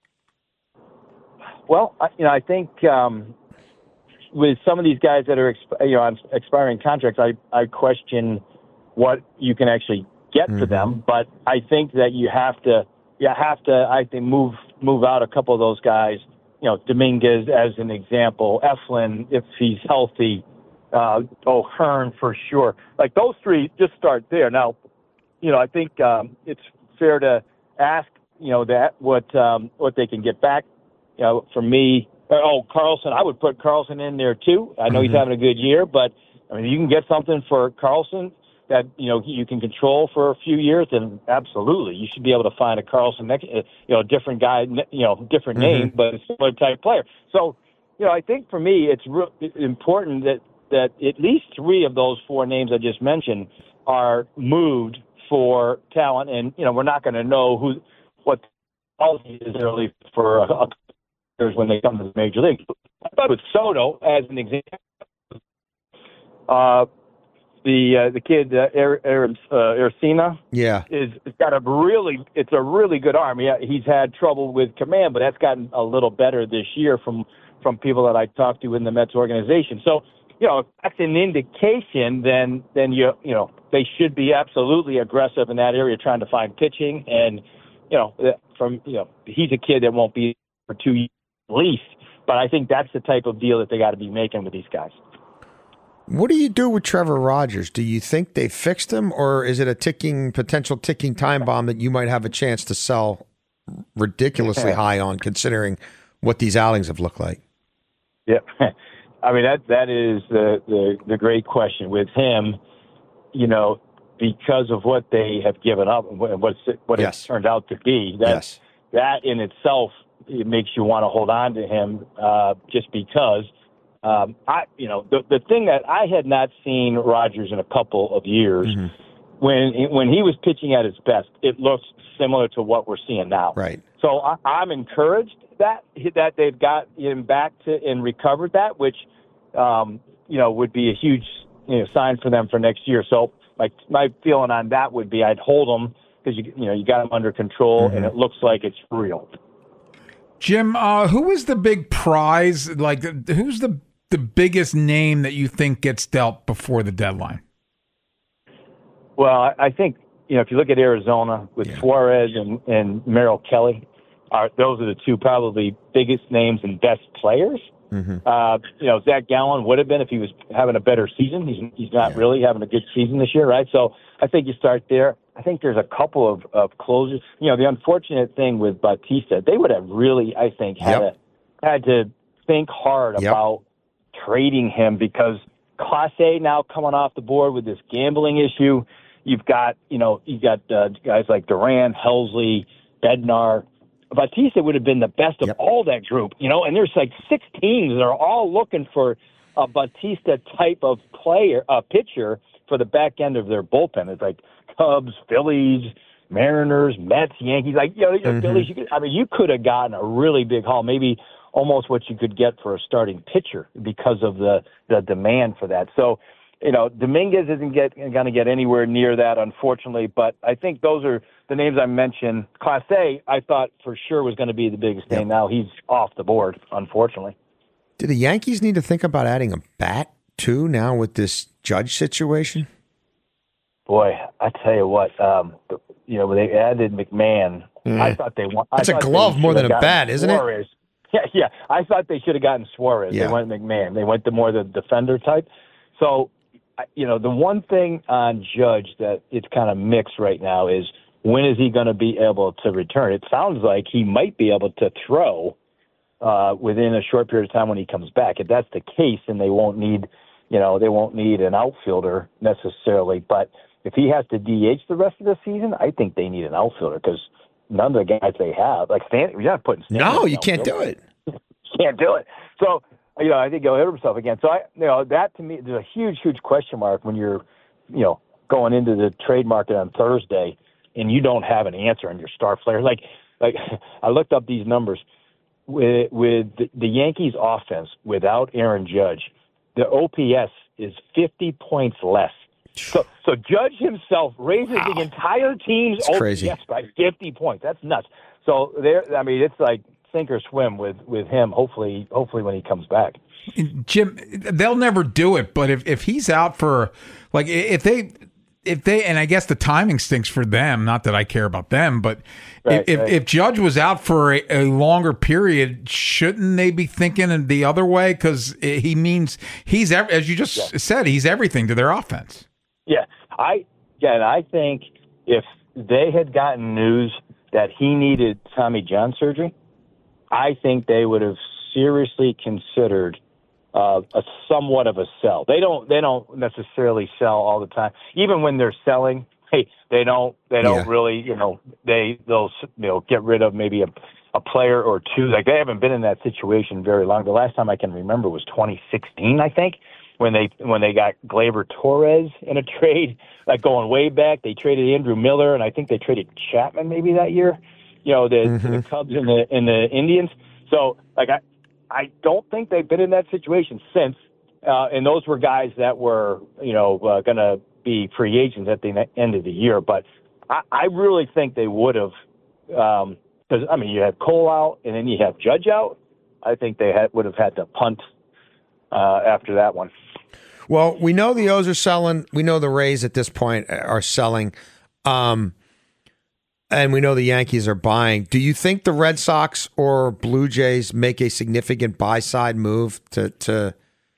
Well, I, you know, I think um, with some of these guys that are exp- you know on expiring contracts, I, I question what you can actually get Mm-hmm. for them. But I think that you have to you have to I think move move out a couple of those guys. You know, Dominguez as an example, Eflin if he's healthy, uh, O'Hearn for sure. Like those three, just start there. Now, you know, I think um, it's fair to ask you know that what um, what they can get back. You know, for me, oh, Carlson, I would put Carlson in there too. I know Mm-hmm. he's having a good year, but I mean, you can get something for Carlson. that, you know, you can control for a few years, then absolutely, you should be able to find a Carlson, you know, different guy, you know, different Mm-hmm. name, but a similar type player. So, you know, I think for me, it's re- important that, that at least three of those four names I just mentioned are moved for talent. And, you know, we're not going to know who, what the policy is early for a, a years when they come to the major league. But with Soto, as an example, uh, the uh, the kid uh, Aaron uh, Ercina, Yeah. is has got a really it's a really good arm. Yeah, he's had trouble with command, but that's gotten a little better this year from from people that I talked to in the Mets organization. So, you know, if that's an indication, then then you you know they should be absolutely aggressive in that area, trying to find pitching. And you know, from you know, he's a kid that won't be for two years at least. But I think that's the type of deal that they got to be making with these guys. What do you do with Trevor Rogers? Do you think they fixed him, or is it a ticking, potential ticking time bomb that you might have a chance to sell ridiculously high on, considering what these outings have looked like? Yeah, I mean that that is the, the the great question with him. You know, because of what they have given up and what what's what yes. it turned out to be. That yes. that in itself it makes you want to hold on to him uh, just because. Um, I, you know, the the thing that I had not seen Rogers in a couple of years, mm-hmm. when when he was pitching at his best, it looks similar to what we're seeing now. Right. So I, I'm encouraged that that they've got him back to and recovered that, which, um, you know, would be a huge you know, sign for them for next year. So my my feeling on that would be I'd hold him because you you know you got him under control mm-hmm. and it looks like it's real. Jim, uh, who is the big prize? Like, who's the the biggest name that you think gets dealt before the deadline? Well, I, I think, you know, if you look at Arizona with yeah. Suarez and, and Merrill Kelly, are those are the two probably biggest names and best players. Mm-hmm. Uh, you know, Zach Gallen would have been if he was having a better season. He's he's not yeah. really having a good season this year, right? So I think you start there. I think there's a couple of, of closers. You know, the unfortunate thing with Bautista, they would have really, I think, had, yep. a, had to think hard yep. about trading him because Class A now coming off the board with this gambling issue. You've got, you know, you've got uh, guys like Duran, Helsley, Bednar. Bautista would have been the best of yep. all that group, you know, and there's like six teams that are all looking for a Bautista type of player, a uh, pitcher for the back end of their bullpen. It's like Cubs, Phillies, Mariners, Mets, Yankees. Like, you know, mm-hmm. Phillies, you could, I mean, you could have gotten a really big haul, maybe almost what you could get for a starting pitcher because of the, the demand for that. So, you know, Dominguez isn't get, going to get anywhere near that, unfortunately, but I think those are the names I mentioned. Class A, I thought for sure was going to be the biggest yep. name. Now he's off the board, unfortunately. Do the Yankees need to think about adding a bat, too, now with this Judge situation? Boy, I tell you what, um, you know, when they added McMahon, mm. I thought they want. That's a glove more than a bat, isn't Suarez. it? Yeah, yeah. I thought they should have gotten Suarez. Yeah. They went McMahon. They went the more the defender type. So, you know, the one thing on Judge that it's kind of mixed right now is when is he going to be able to return? It sounds like he might be able to throw uh, within a short period of time when he comes back. If that's the case, then they won't need, you know, they won't need an outfielder necessarily. But if he has to D H the rest of the season, I think they need an outfielder because none of the guys they have, like Stan, you're not putting Stanton No, you can't do it. You can't do it. So, you know, I think he'll hit himself again. So, I, you know, that to me, there's a huge, huge question mark when you're, you know, going into the trade market on Thursday and you don't have an answer on your star player. Like, like I looked up these numbers with with the, the Yankees offense without Aaron Judge. The O P S is fifty points less. So, so Judge himself raises wow. the entire team's O P S by fifty points. That's nuts. So there, I mean, it's like sink or swim with, with him. Hopefully, hopefully when he comes back. Jim, they'll never do it. But if, if he's out for like if they if they and I guess the timing stinks for them. Not that I care about them, but right, if, right. if Judge was out for a, a longer period, shouldn't they be thinking the other way? Because he means he's as you just yeah. said, he's everything to their offense. Yeah, I again, I think if they had gotten news that he needed Tommy John surgery, I think they would have seriously considered uh, a somewhat of a sell. They don't they don't necessarily sell all the time. Even when they're selling, hey, they don't they don't Yeah. really you know they they'll you know get rid of maybe a a player or two. Like they haven't been in that situation very long. The last time I can remember was twenty sixteen, I think, when they when they got Gleyber Torres in a trade, like going way back. They traded Andrew Miller, and I think they traded Chapman maybe that year. You know, the, Mm-hmm. the Cubs and the and the Indians. So like I I don't think they've been in that situation since. Uh, and those were guys that were you know uh, going to be free agents at the end of the year. But I, I really think they would have. Um, Because, I mean, you have Cole out, and then you have Judge out. I think they had, would have had to punt uh, after that one. Well, we know the O's are selling. We know the Rays at this point are selling. Um, and we know the Yankees are buying. Do you think the Red Sox or Blue Jays make a significant buy-side move to to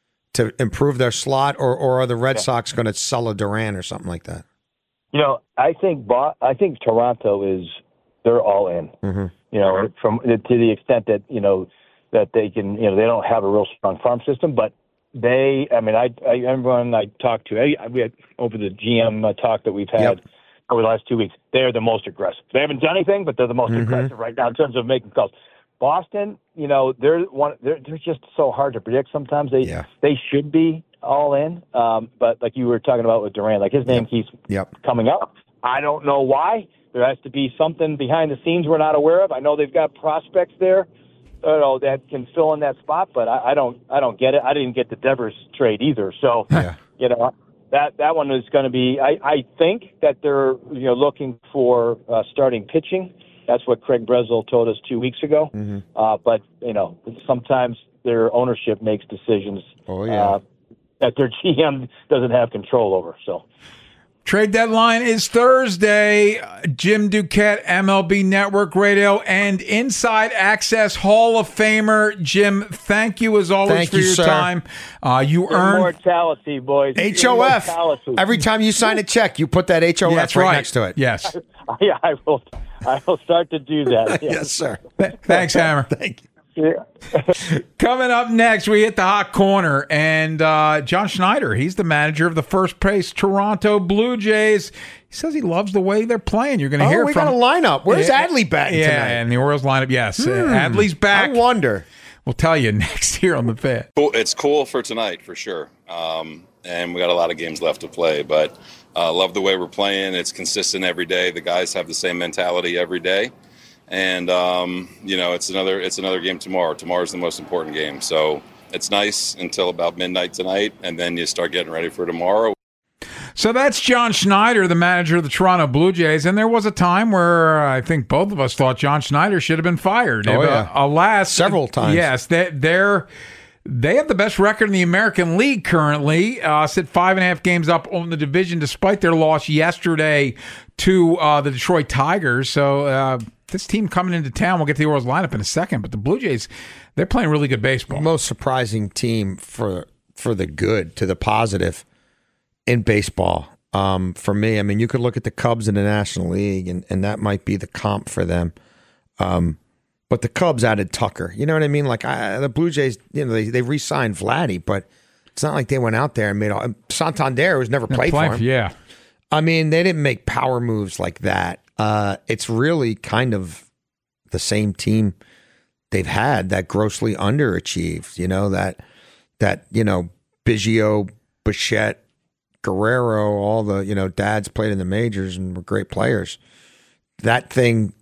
to improve their slot, or, or are the Red Yeah. Sox going to sell a Duran or something like that? You know, I think Bo- I think Toronto is they're all in. Mm-hmm. You know, from to the extent that you know that they can. You know, they don't have a real strong farm system, but they. I mean, I, I everyone I talked to, I, we had over the G M uh, talk that we've had. Yep. Over the last two weeks, they're the most aggressive. They haven't done anything, but they're the most Mm-hmm. aggressive right now in terms of making calls. Boston, you know, they're one. They're, they're just so hard to predict. Sometimes they Yeah. they should be all in, um, but like you were talking about with Durant, like his name Yep. keeps Yep. coming up. I don't know why. There has to be something behind the scenes we're not aware of. I know they've got prospects there, you know, that can fill in that spot, but I, I don't. I don't get it. I didn't get the Devers trade either, so Yeah. you know. That that one is going to be. I, I think that they're you know looking for uh, starting pitching. That's what Craig Breslow told us two weeks ago. Mm-hmm. Uh, but you know sometimes their ownership makes decisions Oh, yeah. uh, that their G M doesn't have control over. So Trade deadline is Thursday. Jim Duquette, M L B Network Radio, and Inside Access Hall of Famer. Jim, thank you as always Thank for you, your sir. time. Uh, you earned. immortality, boys. H O F. Immortality. Every time you sign a check, you put that H O F Yeah, that's right, right. next to it. Yes. Yeah, I will. I will start to do that. Yes, sir. Thanks, Hammer. Thank you. Yeah. Coming up next, we hit the hot corner, and uh, John Schneider, he's the manager of the first-place Toronto Blue Jays. He says he loves the way they're playing. You're going to Oh, hear we from got a lineup. Where's Yeah, Adley batting yeah, tonight? and the Orioles lineup. Yes, Hmm. Adley's back. I wonder. We'll tell you next here on the Fan. Cool. It's cool for tonight, for sure. Um, and we got a lot of games left to play, but uh, love the way we're playing. It's consistent every day. The guys have the same mentality every day. And, um, you know, it's another it's another game tomorrow. Tomorrow's the most important game. So it's nice until about midnight tonight, and then you start getting ready for tomorrow. So that's John Schneider, the manager of the Toronto Blue Jays. And there was a time where I think both of us thought John Schneider should have been fired. Oh, But, yeah. uh, alas. Several times. Yes, they, they're... They have the best record in the American League currently. Uh, sit five and a half games up on the division, despite their loss yesterday to uh, the Detroit Tigers. So uh, this team coming into town, we'll get to the Orioles lineup in a second. But the Blue Jays, they're playing really good baseball. Most surprising team for for the good to the positive in baseball. Um, for me, I mean, you could look at the Cubs in the National League, and, and that might be the comp for them. Um, But the Cubs added Tucker. You know what I mean? Like I, the Blue Jays, you know, they, they re-signed Vladdy, but it's not like they went out there and made all. Santander, who's never played for him. Yeah. I mean, they didn't make power moves like that. Uh, it's really kind of the same team they've had that grossly underachieved. You know, that, that you know, Biggio, Bichette, Guerrero, all the, you know, dads played in the majors and were great players. That thing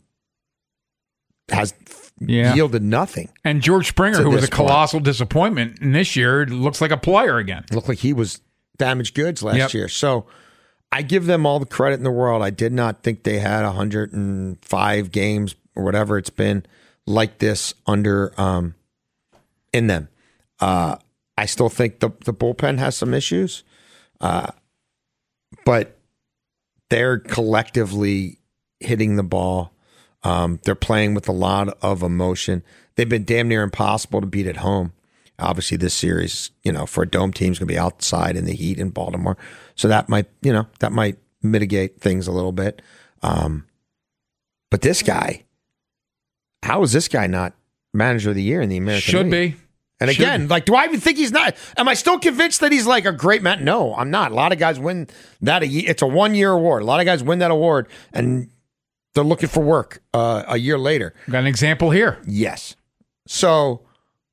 has Yeah. yielded nothing. And George Springer, To who was a this point. colossal disappointment in this year, looks like a player again. Looked like he was damaged goods last Yep. year. So I give them all the credit in the world. I did not think they had one hundred five games or whatever it's been like this under um, in them. Uh, I still think the, the bullpen has some issues, uh, but they're collectively hitting the ball. Um, they're playing with a lot of emotion. They've been damn near impossible to beat at home. Obviously, this series, you know, for a dome team is going to be outside in the heat in Baltimore, so that might, you know, that might mitigate things a little bit. Um, but this guy, how is this guy not manager of the year in the American Should League? be. And again, like, do I even think he's not? Am I still convinced that he's like a great man? No, I'm not. A lot of guys win that. A, it's a one year award. A lot of guys win that award, and they're looking for work uh, a year later. Got an example here. Yes. So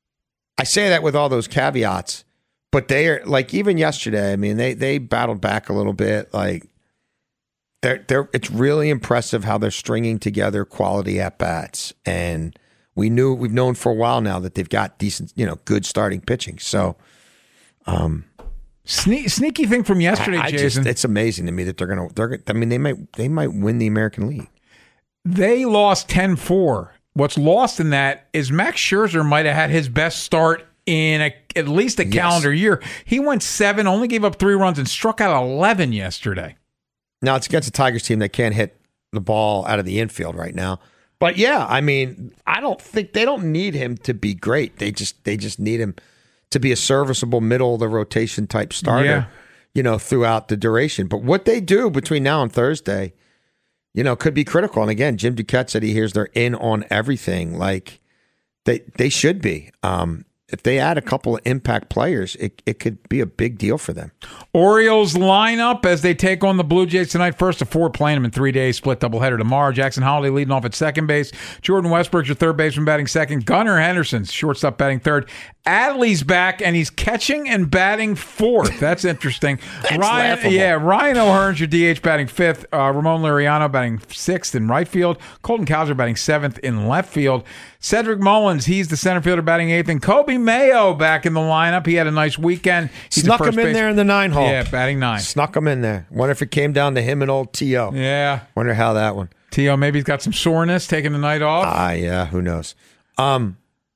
I say that with all those caveats, but they are like even yesterday. I mean, they they battled back a little bit. Like they're they're. It's really impressive how they're stringing together quality at bats and. We knew we've known for a while now that they've got decent, you know, good starting pitching. So, um, Sne- sneaky thing from yesterday, I, I Jason. Just, it's amazing to me that they're gonna. They're. I mean, they might. They might win the American League. They lost ten four. What's lost in that is Max Scherzer might have had his best start in a, at least a Yes. calendar year. He went seven, only gave up three runs, and struck out eleven yesterday. Now it's against a Tigers team that can't hit the ball out of the infield right now. But yeah, I mean, I don't think they don't need him to be great. They just they just need him to be a serviceable middle of the rotation type starter, Yeah. you know, throughout the duration. But what they do between now and Thursday, you know, could be critical. And again, Jim Duquette said he hears they're in on everything. Like they they should be. Um, if they add a couple of impact players, it, it could be a big deal for them. Orioles lineup as they take on the Blue Jays tonight. First of four, playing them in three days. Split doubleheader tomorrow. Jackson Holiday leading off at second base. Jordan Westbrook's your third baseman batting second. Gunnar Henderson's shortstop batting third. Adley's back, and he's catching and batting fourth. That's interesting. That's Ryan, laughable. yeah, Ryan O'Hearn's your D H batting fifth. Uh, Ramon Liriano batting sixth in right field. Colton Cowser batting seventh in left field. Cedric Mullins, he's the center fielder batting eighth. And Kobe Mayo back in the lineup. He had a nice weekend. He's Snuck the first him in base- there in the nine hole. Yeah, batting nine. Snuck him in there. Wonder if it came down to him and old T O. Yeah. Wonder how that one. T O maybe he's got some soreness, taking the night off. Ah, yeah, who knows? Um,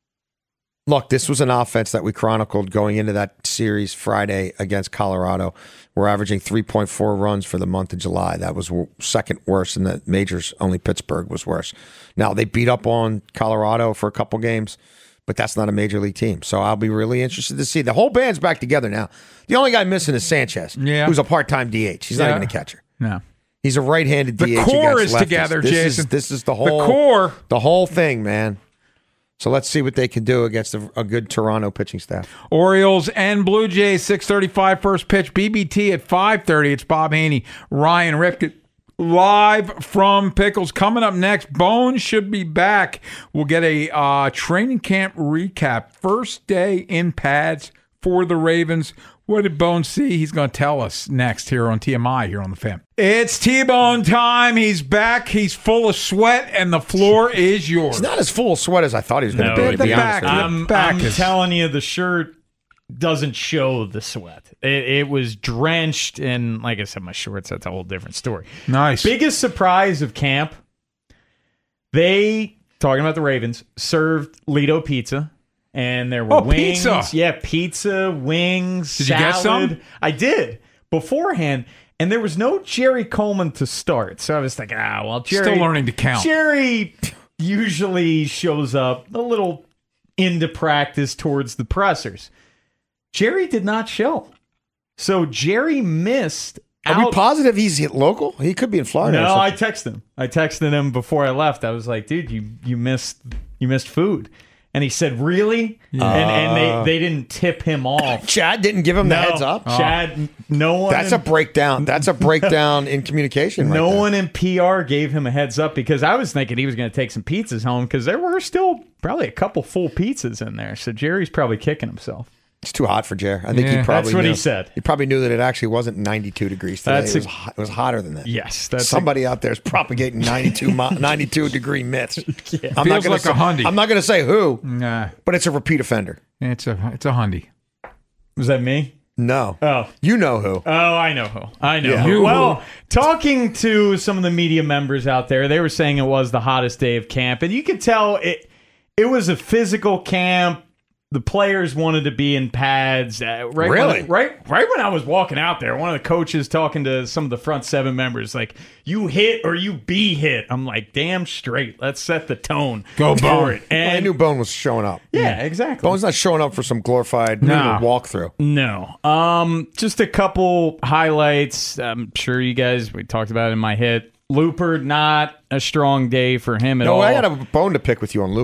look, this was an offense that we chronicled going into that series Friday against Colorado. We're averaging three point four runs for the month of July. That was w- second worst in the majors. Only Pittsburgh was worse. Now, they beat up on Colorado for a couple games, but that's not a major league team. So I'll be really interested to see. The whole band's back together now. The only guy missing is Sanchez, Yeah. who's a part-time D H. He's not Yeah. even a catcher. No. He's a right-handed The D H. core against is lefties. together, this Jason. Is, this is the The whole core. the whole thing, man. So let's see what they can do against a, a good Toronto pitching staff. Orioles and Blue Jays, six thirty-five first pitch. B B T at five thirty. It's Bob Haney, Ryan Ripken, live from Pickles. Coming up next, Bones should be back. We'll get a uh, training camp recap. First day in pads for the Ravens. What did Bones see? He's going to tell us next here on T M I, here on the Fan. It's T-Bone time. He's back. He's full of sweat, and the floor is yours. He's not as full of sweat as I thought he was going to No, be. the To be back- honest with you. I'm, back I'm is- telling you, the shirt doesn't show the sweat. It, it was drenched, and like I said, my shorts, that's a whole different story. Nice. Biggest surprise of camp, they, talking about the Ravens, served Lido pizza. And there were Oh, wings. pizza. Yeah, pizza, wings, Did you salad. get some? I did beforehand. And there was no Jerry Coleman to start. So I was thinking, ah, well, Jerry. Still learning to count. Jerry usually shows up a little into practice towards the pressers. Jerry did not show. So Jerry missed Are out. we positive he's local? He could be in Florida. or No, I something. texted him. I texted him before I left. I was like, dude, you you missed you missed food. And he said, really? And, and they, they didn't tip him off. Chad didn't give him the No, heads up. Chad, no one. That's a breakdown. That's a breakdown in communication. Right no there. one in P R gave him a heads up because I was thinking he was going to take some pizzas home because there were still probably a couple full pizzas in there. So Jerry's probably kicking himself. It's too hot for Jer. I think Yeah. he probably That's what knew. he said. He probably knew that it actually wasn't ninety-two degrees today. That's it, was a- hot, it was hotter than that. Yes, that's Somebody out there is propagating ninety-two, mi- ninety-two degree myths. I'm Feels not gonna like say, a Hyundai. I'm not going to say who, Nah, but it's a repeat offender. it's a it's a Hyundai. Was that me? No. Oh. You know who. Oh, I know who. I know Yeah. who. You Well, who. talking to some of the media members out there, they were saying it was the hottest day of camp, and you could tell it. It was a physical camp. The players wanted to be in pads. Uh, right Really? When, right, right when I was walking out there, one of the coaches talking to some of the front seven members, like, "You hit or you be hit." I'm like, "Damn straight. Let's set the tone. Go for Bone. it." Well, I And knew Bone was showing up. yeah, exactly. Bone's not showing up for some glorified No. walkthrough. No. Um, just a couple highlights. I'm sure you guys, we talked about it in my hit. Looper, not a strong day for him at No, all. I got a bone to pick with you on Looper.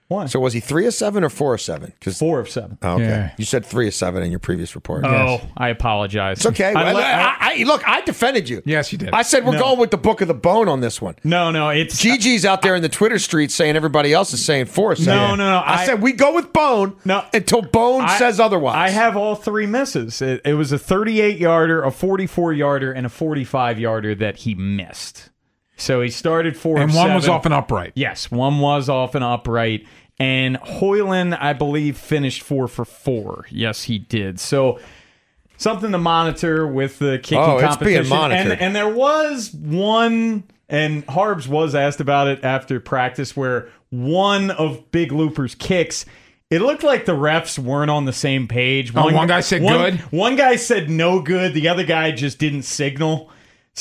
Why? So was he three of seven or four of seven? Because four of seven. Oh, okay. Yeah. You said three of seven in your previous report. Oh, Yes. I apologize. It's okay. I, I, I, I, look, I defended you. Yes, you did. I said we're No. going with the book of the bone on this one. No, no, it's Gigi's out there in the Twitter streets saying everybody else is saying four of seven. No, no, no, I, I- said we go with bone No. until bone I- says otherwise. I have all three misses. It, it was a thirty-eight yarder, a forty-four yarder, and a forty-five yarder that he missed. So he started four And of one seven. was off an upright. Yes, one was off an upright. And Hoyland, I believe, finished four for four. Yes, he did. So something to monitor with the kicking Oh, it's competition. being monitored. And, and there was one, and Harbs was asked about it after practice, where one of Big Looper's kicks, it looked like the refs weren't on the same page. Oh, one guy said one- good? One guy said no good. The other guy just didn't signal.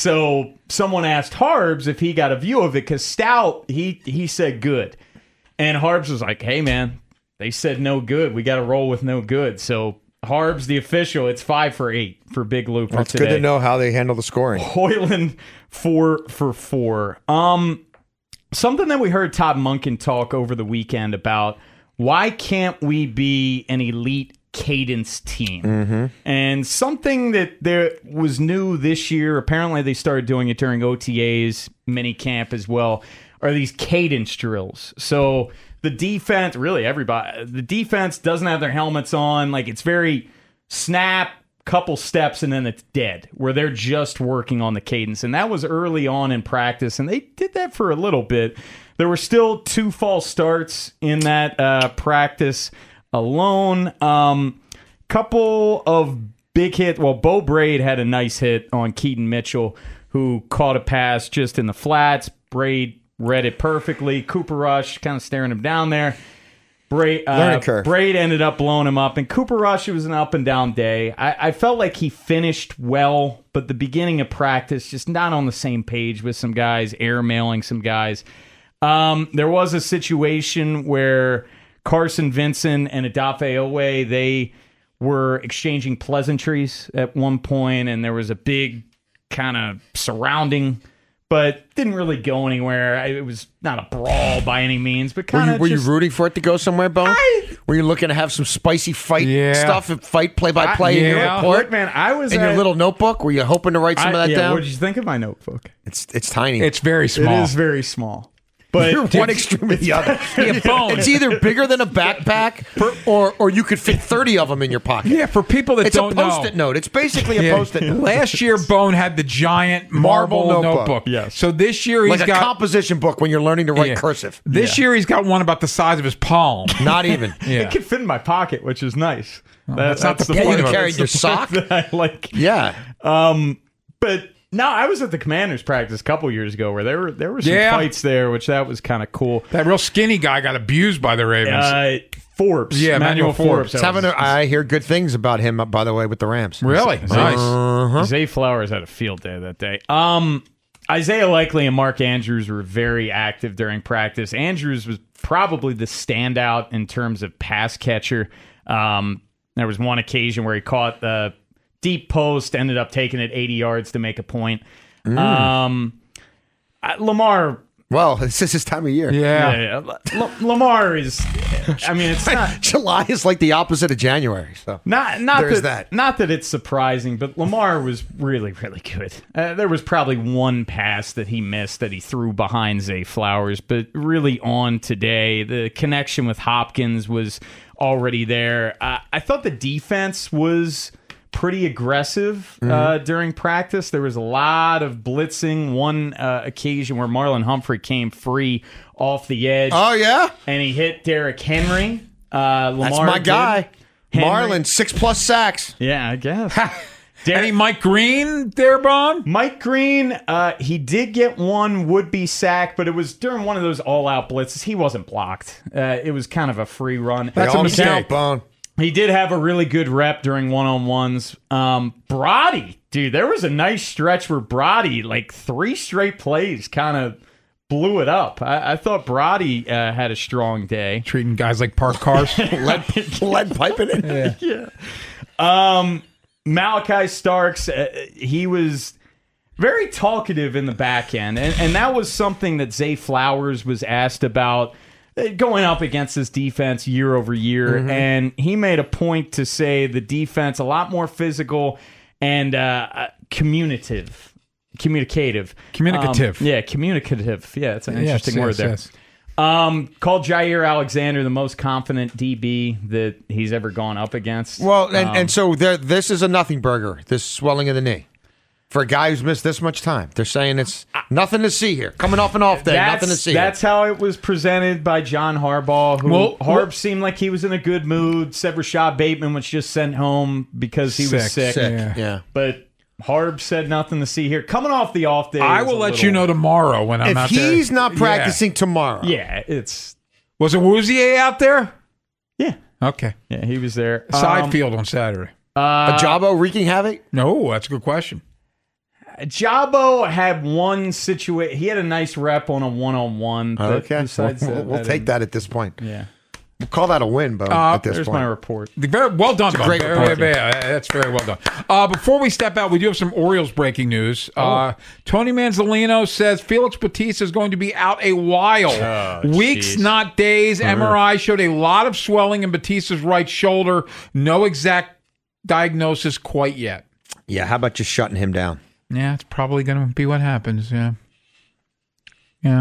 So someone asked Harbs if he got a view of it, because Stout, he he said good. And Harbs was like, hey, man, they said no good. We got to roll with no good. So Harbs, the official, it's five for eight for Big Looper Well, it's today. good to know how they handle the scoring. Hoyland, four for four. Um, something that we heard Todd Monken talk over the weekend about, why can't we be an elite cadence team? Mm-hmm. And something that there was new this year, apparently they started doing it during O T As, mini camp as well, are these cadence drills. So the defense, really everybody, the defense doesn't have their helmets on. Like, it's very snap, couple steps, and then it's dead, where they're just working on the cadence. And that was early on in practice, and they did that for a little bit. There were still two false starts in that uh, practice alone. Um, couple of big hits. Well, Bo Braid had a nice hit on Keaton Mitchell, who caught a pass just in the flats. Braid read it perfectly. Cooper Rush kind of staring him down there. Braid, uh, Learning curve. Braid ended up blowing him up. And Cooper Rush, it was an up and down day. I, I felt like he finished well, but the beginning of practice, just not on the same page with some guys, airmailing some guys. Um, there was a situation where Carson Vincent and Adafe Owe, they were exchanging pleasantries at one point, and there was a big kind of surrounding, but didn't really go anywhere. It was not a brawl by any means, but Were kind you, of were you rooting for it to go somewhere, Bone? Were you looking to have some spicy fight Yeah. stuff, fight play-by-play in your yeah. report? Look, man, I was in at- your little notebook? Were you hoping to write some I- of that yeah, down? what did you think of my notebook? It's it's tiny. It's very small. It is very small. But You're one extreme or the other. Yeah, Bone. It's either bigger than a backpack, or or you could fit thirty of them in your pocket. Yeah, for people that It's don't a post-it know. note. It's basically a Yeah. post-it note. Last year, Bone had the giant marble, Marble notebook. notebook. Yes. So this year he's like a got composition book when you're learning to write Yeah. cursive. This year he's got one about the size of his palm. Not even. Yeah. it could fit in my pocket, which is nice. That- that's not the Yeah, point you of it. carried that's your the point sock. that I like. Yeah. Um, but no, I was at the Commanders practice a couple years ago where there were there were some Yeah. fights there, which that was kind of cool. That real skinny guy got abused by the Ravens. Uh, Forbes, Yeah, Emmanuel Emmanuel Forbes. that He's having was- a, I hear good things about him, by the way, with the Rams. Really? Nice. Uh-huh. Zay Flowers had a field day that day. Um, Isaiah Likely and Mark Andrews were very active during practice. Andrews was probably the standout in terms of pass catcher. Um, there was one occasion where he caught the deep post, ended up taking it eighty yards to make a point. Mm. Um, uh, Lamar. Well, this is his time of year. Yeah. Yeah, yeah. L- Lamar is. I mean, it's not. July is like the opposite of January. So Not not There's that, that. not that it's surprising, but Lamar was really really good. Uh, there was probably one pass that he missed that he threw behind Zay Flowers, but really on today, the connection with Hopkins was already there. Uh, I thought the defense was pretty aggressive uh, during practice. There was a lot of blitzing. One uh, occasion where Marlon Humphrey came free off the edge. Oh, yeah? And he hit Derrick Henry. Uh, Lamar That's my did. guy. Henry- Marlon, six plus sacks. Yeah, I guess. Any Mike Green there, Bone? Mike Green, uh, he did get one would-be sack, but it was during one of those all-out blitzes. He wasn't blocked. Uh, it was kind of a free run. That's a He mistake, did- Bone. He did have a really good rep during one-on-ones. Um, Brody, dude, there was a nice stretch where Brody, like three straight plays, kind of blew it up. I, I thought Brody uh, had a strong day. Treating guys like parked cars. lead, lead piping it. Yeah. Um, Malachi Starks, uh, he was very talkative in the back end, and, and that was something that Zay Flowers was asked about going up against this defense year over year, Mhm. and he made a point to say the defense a lot more physical and uh, communicative. Communicative. Communicative. Um, yeah, communicative. Yeah, it's an Yes, interesting yes, word there. yes. Um, called Jair Alexander the most confident D B that he's ever gone up against. Well, and, Um, and so there, this is a nothing burger, this swelling of the knee. For a guy who's missed this much time. They're saying it's nothing to see here. Coming off an off day, that's, nothing to see That's here. how it was presented by John Harbaugh, who Well, Harb well- seemed like he was in a good mood. Said Rashad Bateman was just sent home because he was Sick, sick. sick, yeah. yeah. But Harb said nothing to see here. Coming off the off day. I is will a let little- you know tomorrow when I'm If out there. he's not Yeah. practicing tomorrow. Yeah, it's Was it Woozier out there? Yeah. Okay. Yeah, he was there. Side Um, field on Saturday. Uh, a Jabo wreaking havoc? No, that's a good question. Jabo had one situation. He had a nice rep on a one-on-one. but Okay. besides We'll, that, we'll I take didn't- that at this point. Yeah. We'll call that a win, Bo, Uh, at this There's point. my report. Very well done, It's a Bob. great Very, report. very, very- that's very well done. Uh, before we step out, we do have some Orioles breaking news. Uh, Tony Manzolino says Felix Bautista is going to be out a while. Oh, Weeks, jeez. not days. M R I showed a lot of swelling in Bautista's right shoulder. No exact diagnosis quite yet. Yeah, how about just shutting him down? Yeah, it's probably going to be what happens. Yeah. Yeah.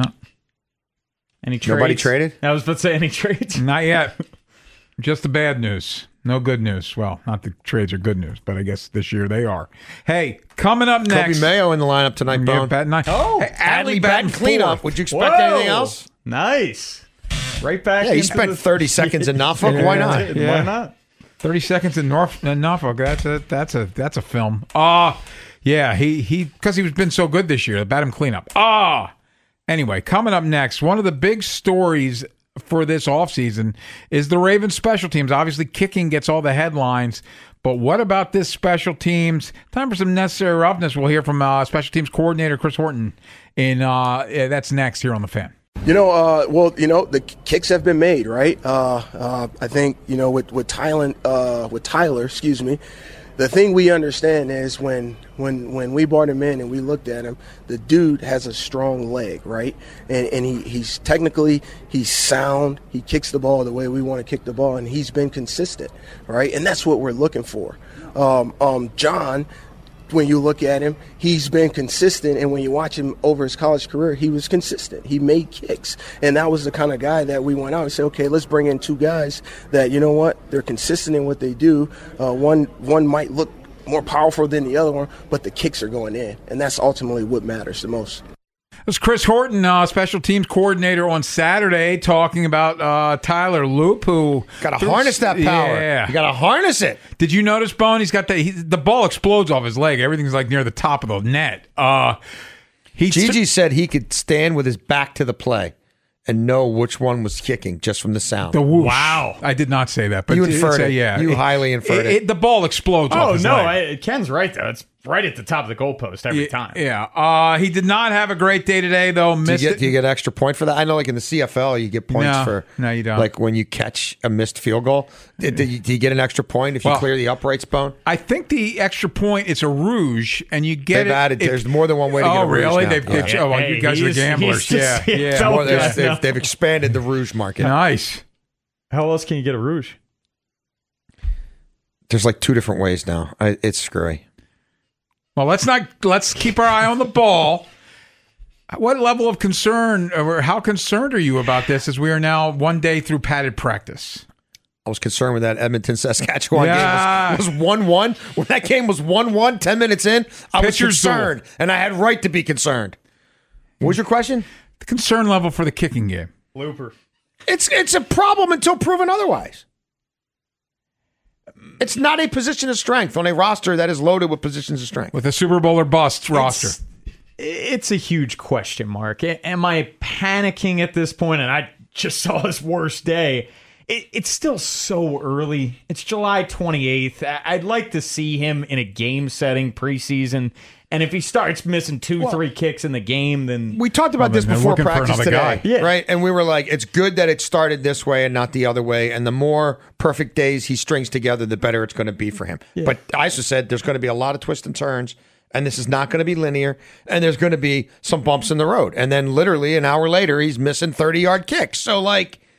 Any trades? Nobody traded? I was about to say any trades. Not yet. Just the bad news. No good news. Well, not the trades are good news, but I guess this year they are. Hey, coming up next. Kobe Mayo in the lineup tonight, Yeah, Bone. batting nine. Oh, Hey, Adley batting fourth. cleanup. Would you expect Whoa. anything else? Nice. Right back. Yeah, he into spent the- thirty seconds in Norfolk. Why not? Yeah. Why not? Thirty seconds in North in Norfolk. That's a that's a that's a film. Ah, yeah. He he because he was been so good this year. The bat him cleanup. Ah. Anyway, coming up next, one of the big stories for this offseason is the Ravens special teams. Obviously, kicking gets all the headlines. But what about this special teams? Time for some necessary roughness. We'll hear from uh, special teams coordinator Chris Horton. In uh, yeah, that's next here on the Fan. You know, uh, well, you know, the kicks have been made, right? Uh, uh, I think, you know, with with Tyler, uh, with Tyler, excuse me, the thing we understand is when when when we brought him in and we looked at him, the dude has a strong leg, right? And and he, he's technically he's sound. He kicks the ball the way we want to kick the ball, and he's been consistent, right? And that's what we're looking for. Um, um, John. When you look at him, he's been consistent, and when you watch him over his college career, he was consistent. He made kicks, and that was the kind of guy that we went out and said, okay, let's bring in two guys that, you know what, they're consistent in what they do. Uh, one one might look more powerful than the other one, but the kicks are going in, and that's ultimately what matters the most. It was Chris Horton, uh, special teams coordinator on Saturday, talking about uh, Tyler Loop, who Got to harness that power. Yeah. You got to harness it. Did you notice, Bone? He's got the he, the ball explodes off his leg. Everything's like near the top of the net. Uh, he Gigi said he could stand with his back to the play and know which one was kicking just from the sound. the whoosh. Wow, I did not say that, but You it's inferred a- it. Yeah, You highly inferred it. The ball explodes. off Oh his no, leg. I, Ken's right though. It's right at the top of the goalpost every Yeah, time. Yeah, uh, he did not have a great day today, though. Do you, Missed get, it. do you get an extra point for that? I know, like in the C F L, you get points No, for no, you don't. like when you catch a missed field goal. Do, do you, do you get an extra point if you Well, clear the uprights, Bone? I think the extra point it's a rouge, and you get They've it. added. if- There's more than one way to oh, get a rouge really? now. They've, they've, Yeah. oh, well, Hey, you guys are he's- gamblers. he's just- yeah, yeah, yeah. don't More, Yeah, they've, no. they've, they've expanded the rouge market. Nice. How else can you get a rouge? There's like two different ways now. I, it's screwy. Well, let's not. Let's keep our eye on the ball. What level of concern, or how concerned are you about this? As we are now one day through padded practice. I was concerned with that Edmonton Saskatchewan Yeah. game. Was, was one one. When that game was one one, ten minutes in, I was Pitcher's duel. concerned. And I had right to be concerned. What was your question? The concern level for the kicking game. Looper. It's it's a problem until proven otherwise. It's not a position of strength on a roster that is loaded with positions of strength. With a Super Bowl or bust roster. It's, it's a huge question mark. A- Am I panicking at this point? And I just saw his worst day. It, it's still so early. It's July twenty-eighth. I- I'd like to see him in a game setting preseason. And if he starts missing two, Well, three kicks in the game, then We talked about Well, this then they're before looking for practice another today, guy. Yeah. right? And we were like, it's good that it started this way and not the other way. And the more perfect days he strings together, the better it's going to be for him. But I also said there's going to be a lot of twists and turns, and this is not going to be linear, and there's going to be some bumps in the road. And then literally an hour later, he's missing thirty-yard kicks. So, like,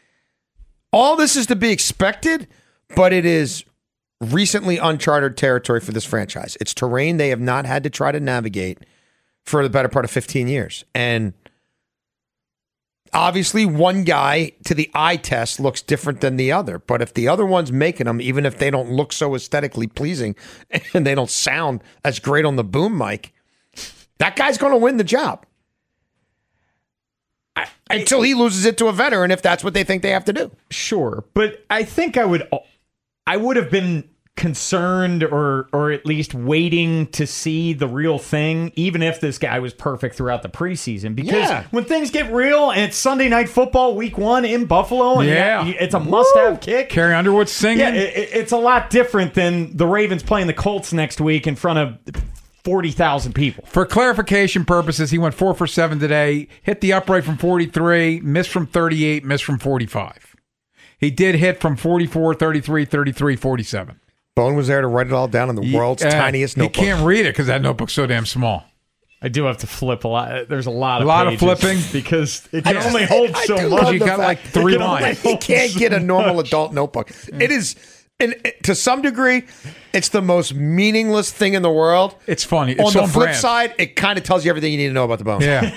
All this is to be expected, but it is recently uncharted territory for this franchise. It's terrain they have not had to try to navigate for the better part of fifteen years. And obviously, one guy to the eye test looks different than the other. But if the other one's making them, even if they don't look so aesthetically pleasing and they don't sound as great on the boom mic, that guy's going to win the job. I, Until he loses it to a veteran, if that's what they think they have to do. Sure. But I think I would I would have been concerned or or at least waiting to see the real thing, even if this guy was perfect throughout the preseason. Because Yeah. when things get real and it's Sunday Night Football week one in Buffalo, and Yeah. you- it's a must-have kick. Carrie Underwood singing. Yeah, it, it- it's a lot different than the Ravens playing the Colts next week in front of forty thousand people. For clarification purposes, he went four for seven today, hit the upright from forty-three, missed from thirty-eight, missed from forty-five. He did hit from forty-four, thirty-three, thirty-three, forty-seven. Bone was there to write it all down in the world's Uh, tiniest notebook. He can't read it because that notebook's so damn small. I do have to flip a lot. There's a lot A of lot of pages flipping? because it can I only just- hold I so do much. love You the got fact like it three can only- lines. He can't get a normal adult notebook. It is, and it- to some degree, it's the most meaningless thing in the world. It's funny. It's on the on flip brand. side, it kind of tells you everything you need to know about the bone. Yeah.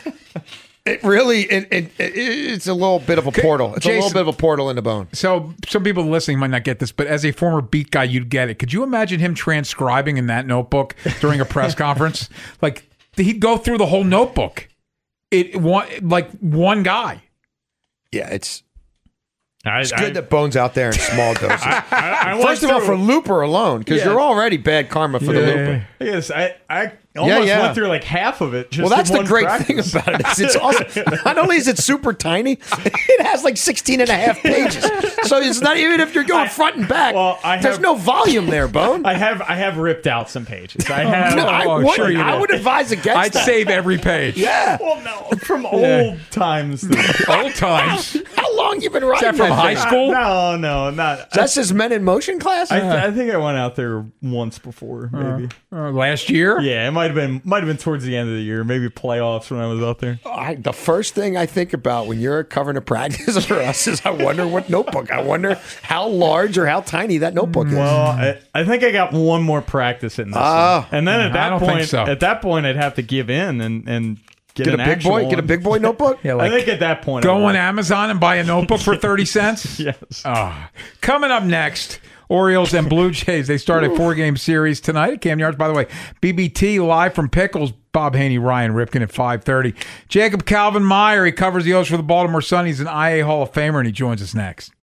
It really, it, it, it, it's a little bit of a portal. It's a Jason- little bit of a portal into bone. So some people listening might not get this, but as a former beat guy, you'd get it. Could you imagine him transcribing in that notebook during a press conference? Like he'd go through the whole notebook. It one like one guy. Yeah, it's I, it's good that Bone's out there in small doses. I, I went First of all, through- for Looper alone, because Yeah. you're already bad karma for the Yeah. Looper. Yes, I, I almost yeah. went through like half of it. Just Well, that's in the one great practice. thing about it. Is it's awesome. Not only is it super tiny, it has like sixteen and a half pages. So it's not even if you're going front and back. Well, I there's have- no volume there, Bone. I have I have ripped out some pages. I have. No, I, Oh, would, sure you I did. would advise against I'd that. save every page. Yeah. Well, no, from old times. Old times. How long you been writing that from that high thing? school? No, no, not. That's his Men in Motion class? I, th- I think I went out there once before, maybe. Uh, last year? Yeah, it might have been might have been towards the end of the year, maybe playoffs when I was out there. I, the first thing I think about when you're covering a practice for us is I wonder what notebook. I wonder how large or how tiny that notebook is. Well, I, I think I got one more practice in this, Ah. one. and then at I that don't think point, so. at that point, I'd have to give in and and get, Get a an big actual boy. Get a one. big boy notebook. Yeah, I like think at that point, go I on would. Amazon and buy a notebook for thirty cents. Yes. Ah. Coming up next, Orioles and Blue Jays. They start a four-game series tonight at Cam Yards. By the way, B B T live from Pickles. Bob Haney, Ryan Ripken at five thirty. Jacob Calvin Meyer, he covers the O's for the Baltimore Sun. He's an I A Hall of Famer, and he joins us next.